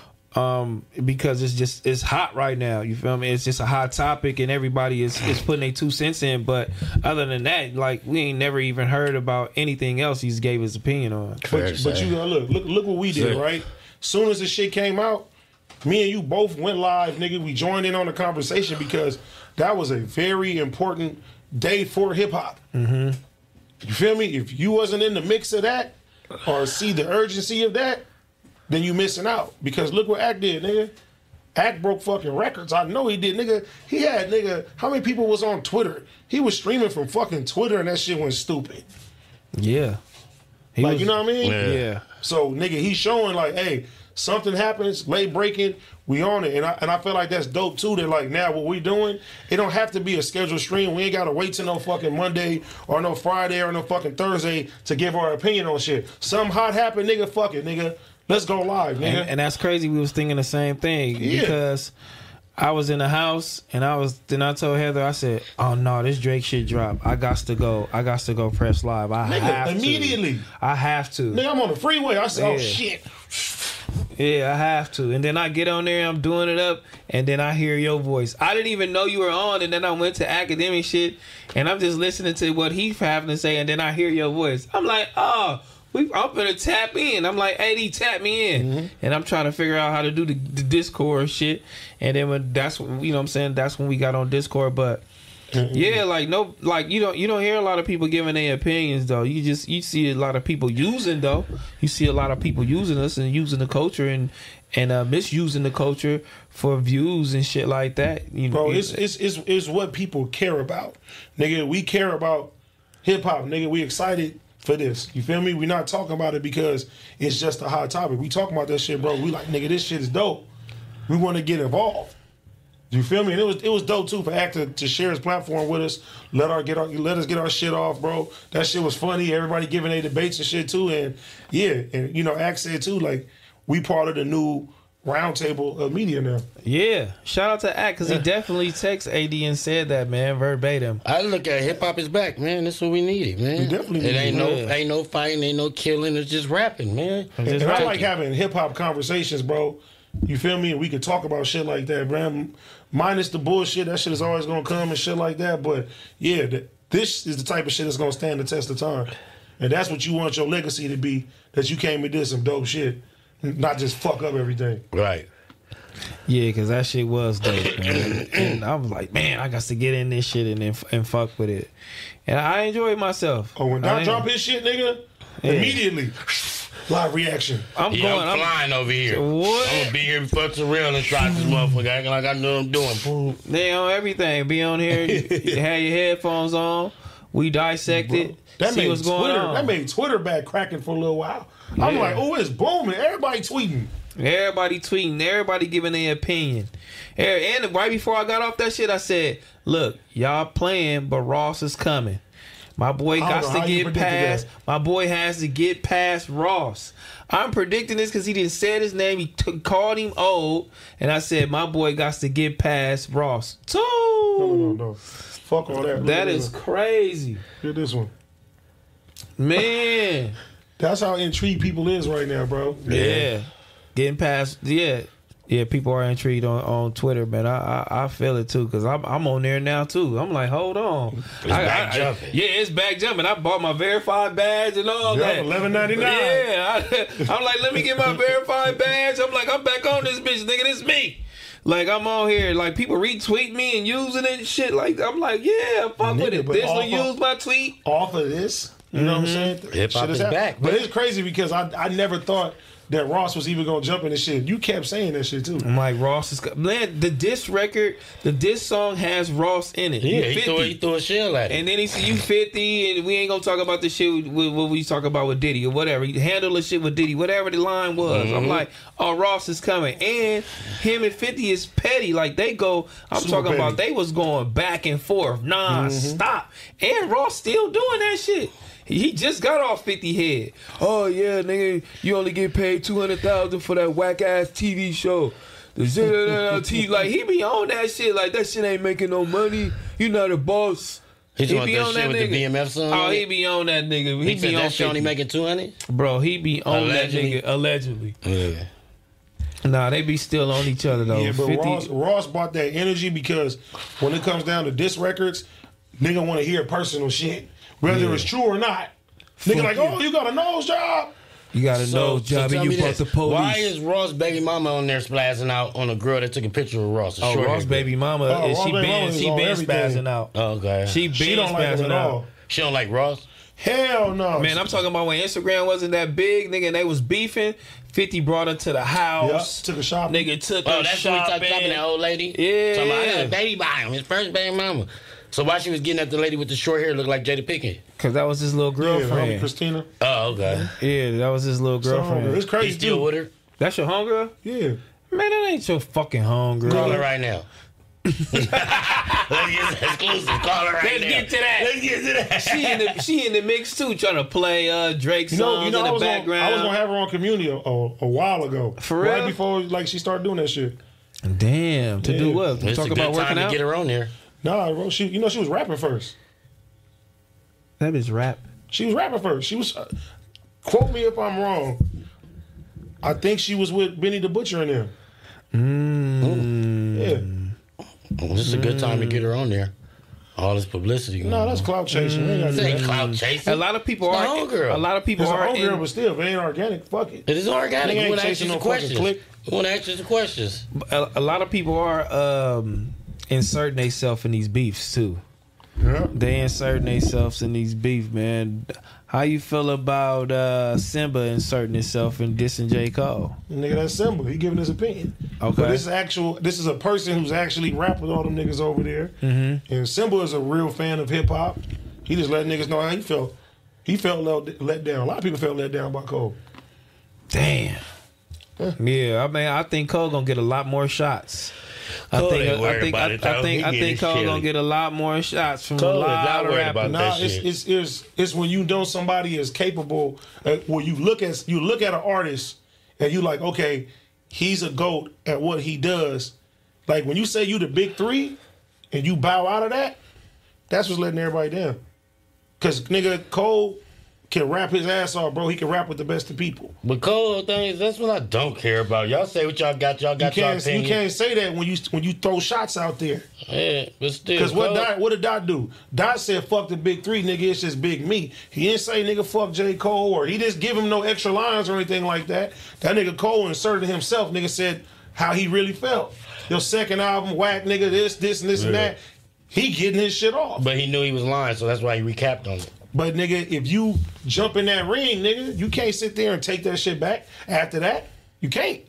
Because it's hot right now. You feel me? It's just a hot topic, and everybody is putting their 2 cents in. But other than that, like, we ain't never even heard about anything else he's gave his opinion on. But you look what we did, right? Soon as the shit came out, me and you both went live, nigga. We joined in on the conversation because that was a very important day for hip hop. You feel me? If you wasn't in the mix of that or see the urgency of that, then you missing out. Because look what Act did, nigga. Act broke fucking records. I know he did, nigga. He had, nigga, how many people was on Twitter? He was streaming from fucking Twitter and that shit went stupid. Yeah. You know what I mean? Yeah. So, nigga, he's showing like, hey, something happens, late breaking, we on it. And I feel like that's dope too, that like now what we doing, it don't have to be a scheduled stream. We ain't gotta wait till no fucking Monday or no Friday or no fucking Thursday to give our opinion on shit. Something hot happened, nigga, fuck it, nigga. Let's go live, nigga. And that's crazy. We was thinking the same thing because I was in the house and then I told Heather, I said, "Oh no, this Drake shit dropped. I got to go press live. I have immediately. to. I have to. Nigga, I'm on the freeway. I said, oh shit. Yeah, I have to. And then I get on there, I'm doing it up, and then I hear your voice. I didn't even know you were on, and then I went to academic shit, and I'm just listening to what he's having to say, and then I hear your voice. I'm like, oh. I'm gonna tap in. I'm like, AD, tap me in, and I'm trying to figure out how to do the Discord shit. And then that's when we got on Discord. But yeah, like you don't hear a lot of people giving their opinions though. You see a lot of people using though. You see a lot of people using us and using the culture and misusing the culture for views and shit like that. Bro, it's what people care about, nigga. We care about hip hop, nigga. We excited for this. You feel me? We're not talking about it because it's just a hot topic. We talking about that shit, bro. We like, nigga, this shit is dope. We want to get involved. You feel me? And it was dope too for Act to share his platform with us. Let us get our shit off, bro. That shit was funny. Everybody giving their debates and shit too. And yeah, and you know, Act said too, like, we part of the new roundtable of media now. Yeah, shout out to Act because he definitely texted AD and said that, man, verbatim. I look at hip hop is back, man. That's what we needed, man. We definitely need it. Ain't no fighting, ain't no killing. It's just rapping, man. And I like having hip hop conversations, bro. You feel me? And we could talk about shit like that, man. Minus the bullshit, that shit is always gonna come and shit like that. But yeah, this is the type of shit that's gonna stand the test of time, and that's what you want your legacy to be. That you came and did some dope shit. Not just fuck up everything. Right. Yeah, because that shit was dope, man. And I was like, man, I got to get in this shit and fuck with it. And I enjoyed myself. Oh, when Doc drop his shit, nigga, immediately, live reaction. I'm flying over here. What? I'm going to be here before it's real and try this motherfucker acting like I know what I'm doing. They on everything. Be on here, have your headphones on. We dissect it. That See made what's going Twitter. on. That made Twitter back cracking for a little while. I'm Yeah. like, oh, it's booming. Everybody tweeting. Everybody tweeting, everybody giving their opinion. And right before I got off that shit, I said, look, y'all playing, but Ross is coming. My boy I don't got know to how you get predicted past. that. My boy has to get past Ross. I'm predicting this because he didn't say his name. He called him old, and I said my boy got to get past Ross. No. Fuck all that. Look That at is this one. crazy, Look at this one. man. That's how intrigued people is right now, bro. Yeah. Getting past, yeah, people are intrigued on Twitter, man. I feel it too because I'm on there now too. I'm like, hold on, It's back jumping. Yeah, it's back jumping. I bought my verified badge and all Yeah, that. $11.99. Yeah, I'm like, let me get my verified badge. I'm like, I'm back on this bitch, nigga. This me. Like I'm on here, like people retweet me and using it and shit. Like I'm like, yeah, fuck with Nigga, it. but This all one fuck- used my tweet. Off of this, you know what I'm saying? Hip hop Shit is happened. back, But man. it's crazy because I never thought that Ross was even gonna jump in this shit. You kept saying that shit too. I'm like, Ross is man. The diss record, the diss song has Ross in it. Yeah, You 50. he threw a shell at it. And then he said, you 50, and we ain't gonna talk about the shit with what we talk about with Diddy or whatever. He handle the shit with Diddy, whatever the line was. Mm-hmm. I'm like, oh, Ross is coming. And him and 50 is petty. Like, they go, I'm Super talking about, petty. they was going back and forth, non-stop. And Ross still doing that shit. He just got off 50 head. Oh, yeah, nigga, you only get paid $200,000 for that whack-ass TV show. The shit, like, he be on that shit. Like, that shit ain't making no money. You not a boss. He He want be that on shit that with the nigga. BMF song. Oh, he be on that nigga. He He said be on that shit only 50. making 200. Bro, he be on Allegedly. that nigga allegedly. Yeah. Nah, they be still on each other though. Yeah, but 50, Ross bought that energy because when it comes down to diss records, nigga want to hear personal shit, whether it's true or not. Nigga like, oh, you got a nose job. you gotta know, Jobby, tell you me brought this. the police. Why is Ross' baby mama on there splazzing out on a girl that took a picture of Ross? oh, Ross baby mama, Oh, is Ross she baby mama been is she on been everything. spazzing out. Oh, okay. She been She don't like him spazzing at out. all. She don't like Ross. Hell no. Man, I'm talking about when Instagram wasn't that big, nigga, and they was beefing. 50 brought her to the house. Took a shopping. Nigga took Oh, her that's when we shopping. talking about that old lady. Yeah. Talking about, I got a baby by him, his first baby mama. So why she was getting at the lady with the short hair looked like Jada Pinkett? Cause that was his little Yeah, homie girlfriend. Christina. Oh, okay. Yeah, that was his little So, girlfriend. it's He crazy still too. with her? That's your homegirl? Yeah. Man, that ain't your fucking homegirl. Call her right now. Let's get exclusive. Call her right Let's now. get to that. Let's get to that. She in the mix too, trying to play Drake You know, songs you know, in I the was background. gonna have her on Community a while ago. For Right real? before like she started doing that shit. Damn, to do Yeah. what? It's Talk a good about time working to out. get her on there. Nah, bro, she was rapping first. That is rap. She was rapping first. She was quote me if I'm wrong. I think she was with Benny the Butcher in there. Yeah. This is a good time to get her on there. All this publicity. No, that's clout chasing. We ain't gotta do This ain't that. clout chasing. A lot of people It's my are. homegirl. A lot of people It's her are. own girl, in- but still, if it ain't organic, fuck it. It is organic. Nigga We ain't want to ask chasing you no some fucking questions. click. We want to ask you some questions. a lot of people are inserting themselves in these beefs too. Yeah. They inserting themselves in these beef, man. How you feel about Simba inserting himself in dissing J. Cole? Nigga, that's Simba. He giving his opinion. Okay. But this is a person who's actually rapping all them niggas over there. Mm-hmm. And Simba is a real fan of hip hop. He just let niggas know how he felt. He felt let down. A lot of people felt let down by Cole. Damn. Yeah, I mean, I think Cole gonna get a lot more shots. Cole ain't worried about it, though. He I get think his Cole chili. gonna get a lot more shots from Cole a is lot not of worried rappers. about Nah, that shit. it's when you know somebody is capable. Where you look at an artist and you like, okay, he's a GOAT at what he does. Like when you say you the big three and you bow out of that, that's what's letting everybody down. Cause nigga Cole can rap his ass off, bro. He can rap with the best of people. But Cole, things that's what I don't care about. Y'all say what y'all got. Y'all got your You opinion. can't say that when you throw shots out there. Yeah, but still. Because Cole- what did Dot do? Dot said, fuck the big three, nigga, it's just big me. He didn't say, nigga, fuck J. Cole, or he just give him no extra lines or anything like that. That nigga Cole inserted himself, nigga said how he really felt. Your second album, whack, nigga, this, and this, and Yeah. that. He getting his shit off. But he knew he was lying, so that's why he recapped on it. But, nigga, if you jump in that ring, nigga, you can't sit there and take that shit back after that. You can't.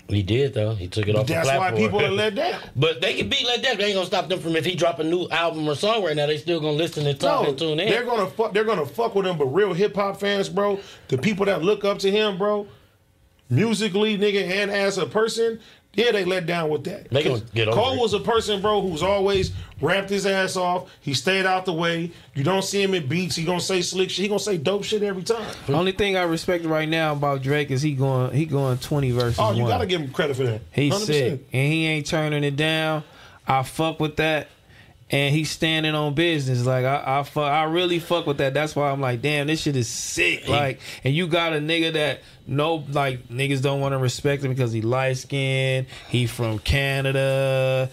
He did though. He took it off the That's platform. why people are let down. But they can be let down. They ain't gonna stop them from if he drop a new album or song right now. They still gonna listen and talk and tune in. They're gonna fuck with him. But real hip hop fans, bro, the people that look up to him, bro, musically, nigga, and as a person, yeah, they let down with that. They gonna get over Cole it. was a person, bro, who's always rapped his ass off. He stayed out the way. You don't see him in beats. He gonna say slick shit. He gonna say dope shit every time. Only thing I respect right now about Drake is he going 20 verses. Oh, you one. gotta give him credit for that. He's 100%. sick, and he ain't turning it down. I fuck with that, and he's standing on business. Like I really fuck with that. That's why I'm like, damn, this shit is sick. Like, and you got a nigga that like niggas don't want to respect him because he light skinned. He from Canada.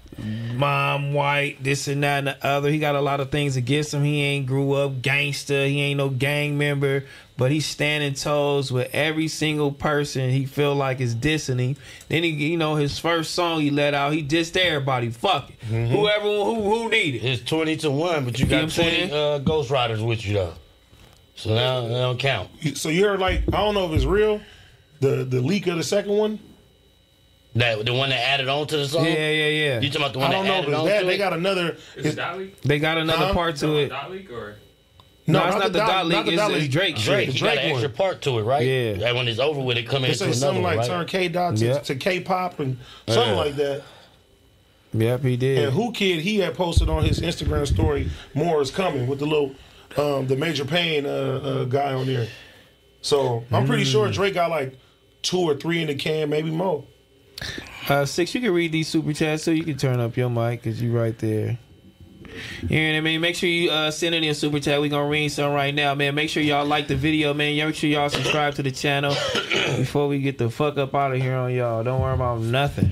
Mom white, this and that and the other. He got a lot of things against him. He ain't grew up gangster. He ain't no gang member, but he's standing toes with every single person he feel like is dissing him. Then he, his first song he let out, he dissed everybody. Fuck it, whoever who needed. It's 20-1, but you got 20 Ghost Riders with you though. So now they don't count. So you heard, like, I don't know if it's real, the leak of the second one. That the one that added on to the song. Yeah. You talking about the one I don't that know added if on it's that. to They it? got another. Is it Dot Leak? They got another part to it. Dot Leak or? No, it's not the Dot Leak. It's Drake. Drake. The He got Drake an extra one. part to it, right? Yeah. And when it's over with, it come They into say another something one, like right? turn K-Dot to K-pop and something like that. Yep, he did. And Who Kid, he had posted on his Instagram story, "More is coming" with the little, the Major Payne guy on there. So I'm pretty sure Drake got like 2 or 3 in the can, maybe more. 6, you can read these super chats so you can turn up your mic because you right there. You know what I mean? Make sure you send in your super chat. We gonna read some right now, man. Make sure y'all like the video, man. Make sure y'all subscribe to the channel before we get the fuck up out of here on y'all. Don't worry about nothing.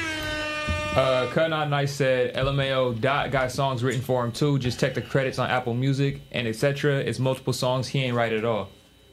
Cut Not Nice said LMAO Dot got songs written for him too. Just check the credits on Apple Music and etc. It's multiple songs. He ain't write at all.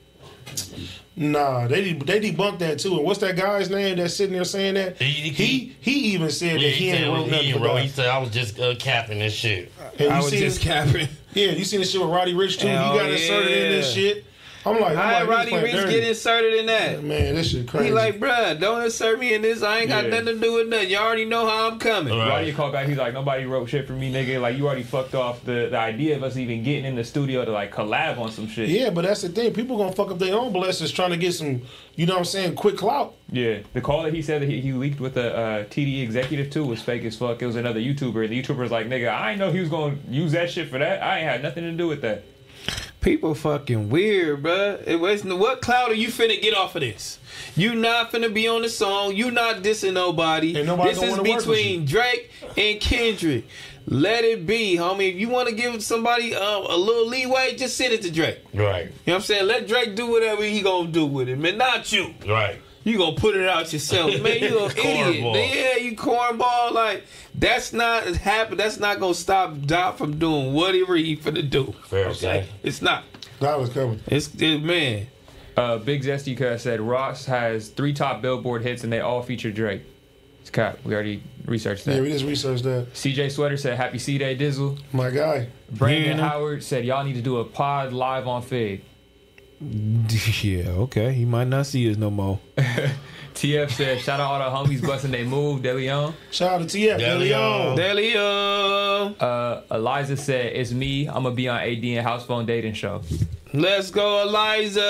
Nah, they debunked that too. And what's that guy's name that's sitting there saying that? He even said that he ain't wrote nothing for He Dot. said I was just capping this shit. And I you was seen just it- capping. Yeah, you seen the shit with Roddy Rich too. Hell He got inserted in this yeah. shit. I'm like, How did Roddy this Ricch dirty. get inserted in that? Man, this shit crazy. He like, bruh, don't insert me in this. I ain't got Yeah. nothing to do with nothing. You already know how I'm coming. Roddy called back. He's like, nobody wrote shit for me, nigga. Like, you already fucked off the idea of us even getting in the studio to like collab on some shit. Yeah, but that's the thing. People gonna fuck up their own blessings trying to get some, you know what I'm saying, quick clout. Yeah, the call that he said that he leaked with the TD executive too was fake as fuck. It was another YouTuber. The YouTuber was like, nigga, I ain't know he was gonna use that shit for that. I ain't had nothing to do with that. People fucking weird, bruh. What cloud are you finna get off of this? You not finna be on the song. You not dissing nobody. Ain't nobody This gonna is wanna work with between Drake and Kendrick. Let it be, homie. If you want to give somebody a little leeway, just send it to Drake. Right. You know what I'm saying? Let Drake do whatever he gonna do with it, man. Not you. Right. You gonna put it out yourself, man. You an idiot. Cornball. Yeah, you cornball. Like that's not happen. That's not gonna stop Dot from doing whatever he finna do. Fair to say. It's not. That was coming. Man. Big Zesty Cuz said Ross has 3 top Billboard hits and they all feature Drake. It's cap. We already researched that. Yeah, we just researched that. CJ Sweater said Happy C-Day Dizzle. My guy. Brandon Yeah. Howard said y'all need to do a pod live on Fig. Yeah, okay. He might not see us no more. TF said shout out all the homies busting they move. De Leon. Shout out to TF. De Leon. Delio. Eliza said it's me. I'm gonna be on AD and House Phone Dating Show. Let's go, Eliza.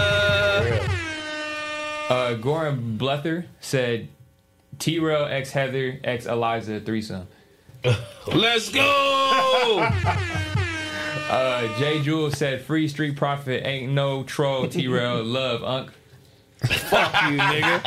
Goran Blether said T-Rail x Heather x Eliza threesome. Let's go. J. Jules said free Street Profit ain't no troll. T-Rail love Unc. Fuck you, nigga.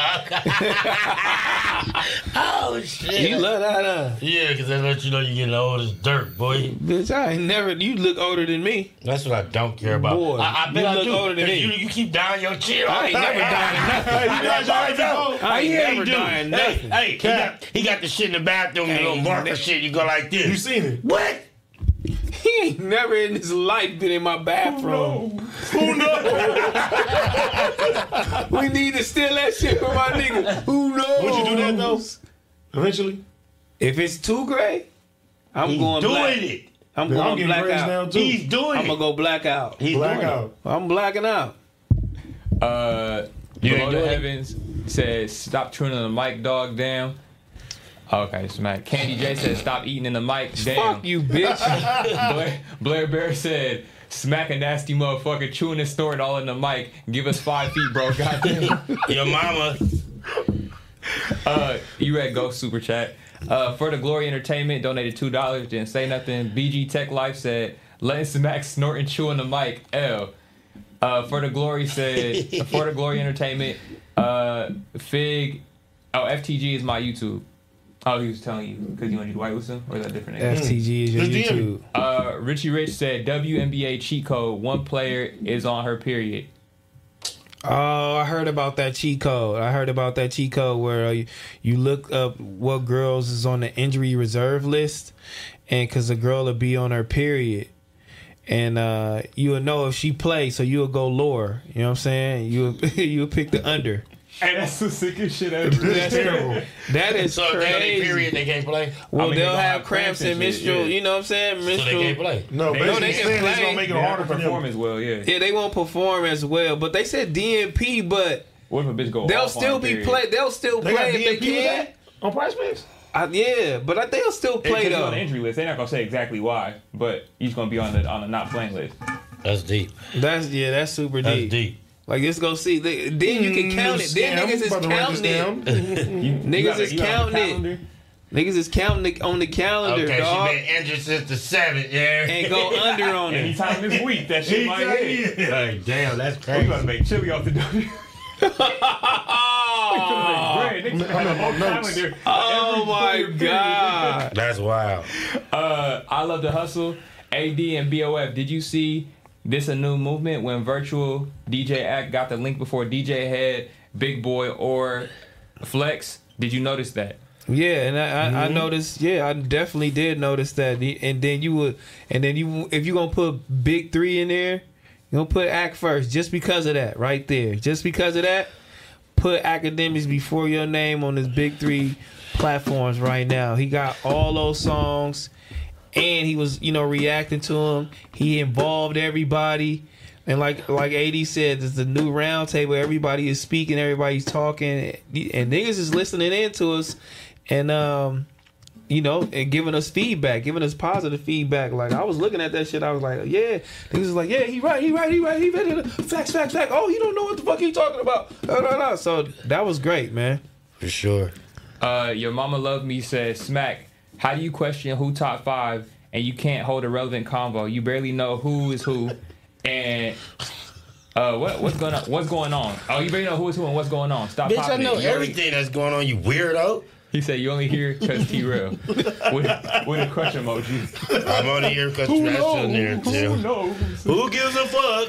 Oh shit. You love that, huh? Yeah, because they let you know you're getting old as dirt, boy. Bitch, I ain't never. You look older than me. That's what I don't care about. Boy, I bet you I look do. older than 'Cause me. You keep down your chin. I ain't never dying nothing. I ain't never dying nothing. Hey, he got the shit in the bathroom, the little marker shit. You go like this. You seen it? What? He ain't never in his life been in my bathroom. Who knows? We need to steal that shit from my nigga. Who knows? Would you do that though? Eventually? If it's too gray, I'm He's going doing black. it. I'm Man, I'm going getting black praised now out. too. He's doing I'm it. gonna go black out. He's doing it. Blackout. I'm blacking out. You Below ain't the doing it? Heavens. says, stop tuning the mic, dog, damn. Okay, smack. Candy J said, stop eating in the mic, damn. Fuck you, bitch. Blair Bear said, smack a nasty motherfucker, chewing and snorting all in the mic. Give us 5 feet, bro, goddamn. Your mama. You read Ghost Super Chat. For the Glory Entertainment, donated $2, didn't say nothing. BG Tech Life said, letting smack snort and chew in the mic, L. For the Glory said, for the Glory Entertainment, Fig, FTG is my YouTube. Oh, he was telling you because you want to do White Wilson, or is that different name? FTG is your YouTube. Richie Rich said WNBA cheat code. One player is on her period. Oh, I heard about that cheat code. Where you look up what girls is on the injury reserve list, and because the girl will be on her period, and you'll know if she plays, so you'll go lower. You know what I'm saying? You'll pick the under. Hey, that's the sickest shit ever. That's terrible. That is So crazy. if they period, they can't play. Well, I mean, they'll have cramps and menstrual. shit, yeah. You know what I'm saying? So they can't Menstrual. play. No, They basically can saying it's play. gonna make it They harder have for to them. perform as well, yeah. Yeah, they won't perform as well. But they said DNP, but What if a bitch go they'll off still on be period? play. They'll still They play got if they DNP with can. that on Prize Picks. Yeah, but they'll still Because play you're on the though. injury list. They're not gonna say exactly why, but he's gonna be on the not playing list. That's deep. That's super That's deep. deep. Like, let's go see. Then you can count it. Then niggas is counting it. Niggas is counting it. Niggas is counting it on the calendar, Okay, dog, she been injured since the 7th, yeah. and go under on it. Anytime this week, that shit might hit. Like, damn, that's We crazy. about to make chili off the W. Oh my god! That's wild. I love the hustle. AD and BOF. Did you see this a new movement when virtual DJ Act got the link before DJ Head, Big Boy, or Flex? Did you notice that? Yeah, and I noticed. Yeah, I definitely did notice that. And then if you gonna put Big 3 in there, you gonna put Act first, just because of that, right there. Just because of that, put Academics before your name on this Big 3 platforms right now. He got all those songs, and he was reacting to them. He involved everybody. And like AD said, it's the new round table. Everybody is speaking, everybody's talking, and niggas is listening in to us, and and giving us feedback, giving us positive feedback. Like, I was looking at that shit, I was like, yeah. Niggas was like, yeah, he right. Facts. Oh, you don't know what the fuck he talking about. So that was great, man. For sure. Your Mama Love Me says, Smack, how do you question who top 5 and you can't hold a relevant convo? You barely know who is who. And what's going on? Oh, you better know who is who and what's going on. Stop Bitch, I popping know it. everything that's going on, you weirdo. He said you only here because T-Real. with a crush emoji. I'm only here because Trash in there, too. Who knows? Who gives a fuck?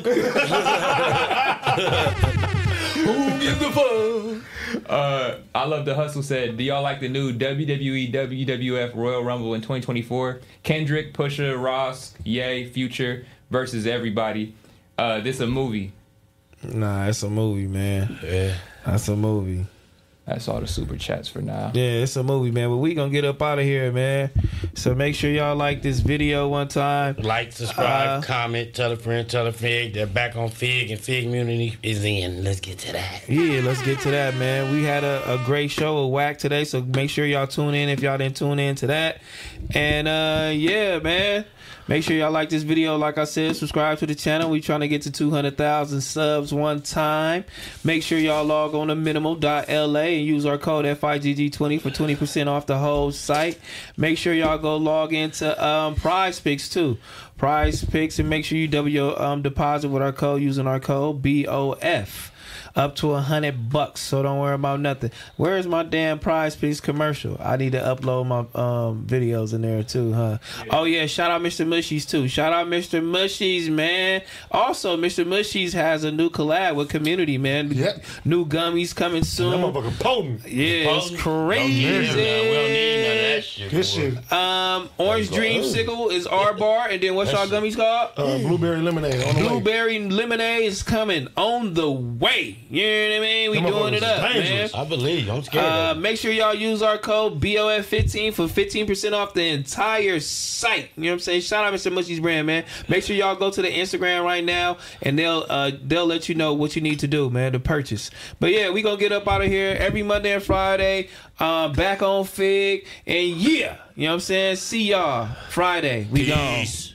Who gives a fuck? I Love the Hustle said, do y'all like the new WWE WWF Royal Rumble in 2024? Kendrick, Pusha, Ross, Ye, Future versus everybody. This a movie. Nah, it's a movie, man. Yeah. That's a movie. That's all the super chats for now. Yeah, it's a movie, man. But we gonna get up out of here, man. So make sure y'all like this video one time. Like, subscribe, comment, tell a friend, tell a Fig. They're back on Fig, and Fig Community is in. Let's get to that. Yeah, let's get to that, man. We had a great show with Wack today, so make sure y'all tune in if y'all didn't tune in to that. And yeah, man. Make sure y'all like this video. Like I said, subscribe to the channel. We trying to get to 200,000 subs one time. Make sure y'all log on to minimal.la and use our code FIGG20 for 20% off the whole site. Make sure y'all go log into Prize Picks too. Prize Picks, and make sure you double your deposit with our code using our code BOF. Up to $100, so don't worry about nothing. Where's my damn Prize Picks commercial? I need to upload my videos in there too, huh? Yeah. Oh yeah, shout out Mr. Mushies too. Shout out Mr. Mushies, man. Also, Mr. Mushies has a new collab with Community, man. Yep. New gummies coming soon. That motherfucker potent. Yeah, it's crazy. We don't need none of that shit. This shit. Orange Dreamsicle is our bar, and then what's What's y'all gummies called? Blueberry lemonade. On the way. Blueberry lemonade is coming on the way. You know what I mean? We Them doing it up, motherfuckers dangerous. man. I believe you. I'm scared. Make sure y'all use our code BOF15 for 15% off the entire site. You know what I'm saying? Shout out Mr. Mushy's brand, man. Make sure y'all go to the Instagram right now, and they'll let you know what you need to do, man, to purchase. But yeah, we gonna get up out of here every Monday and Friday. Back on Fig, and yeah, you know what I'm saying? See y'all Friday. We gone. Peace.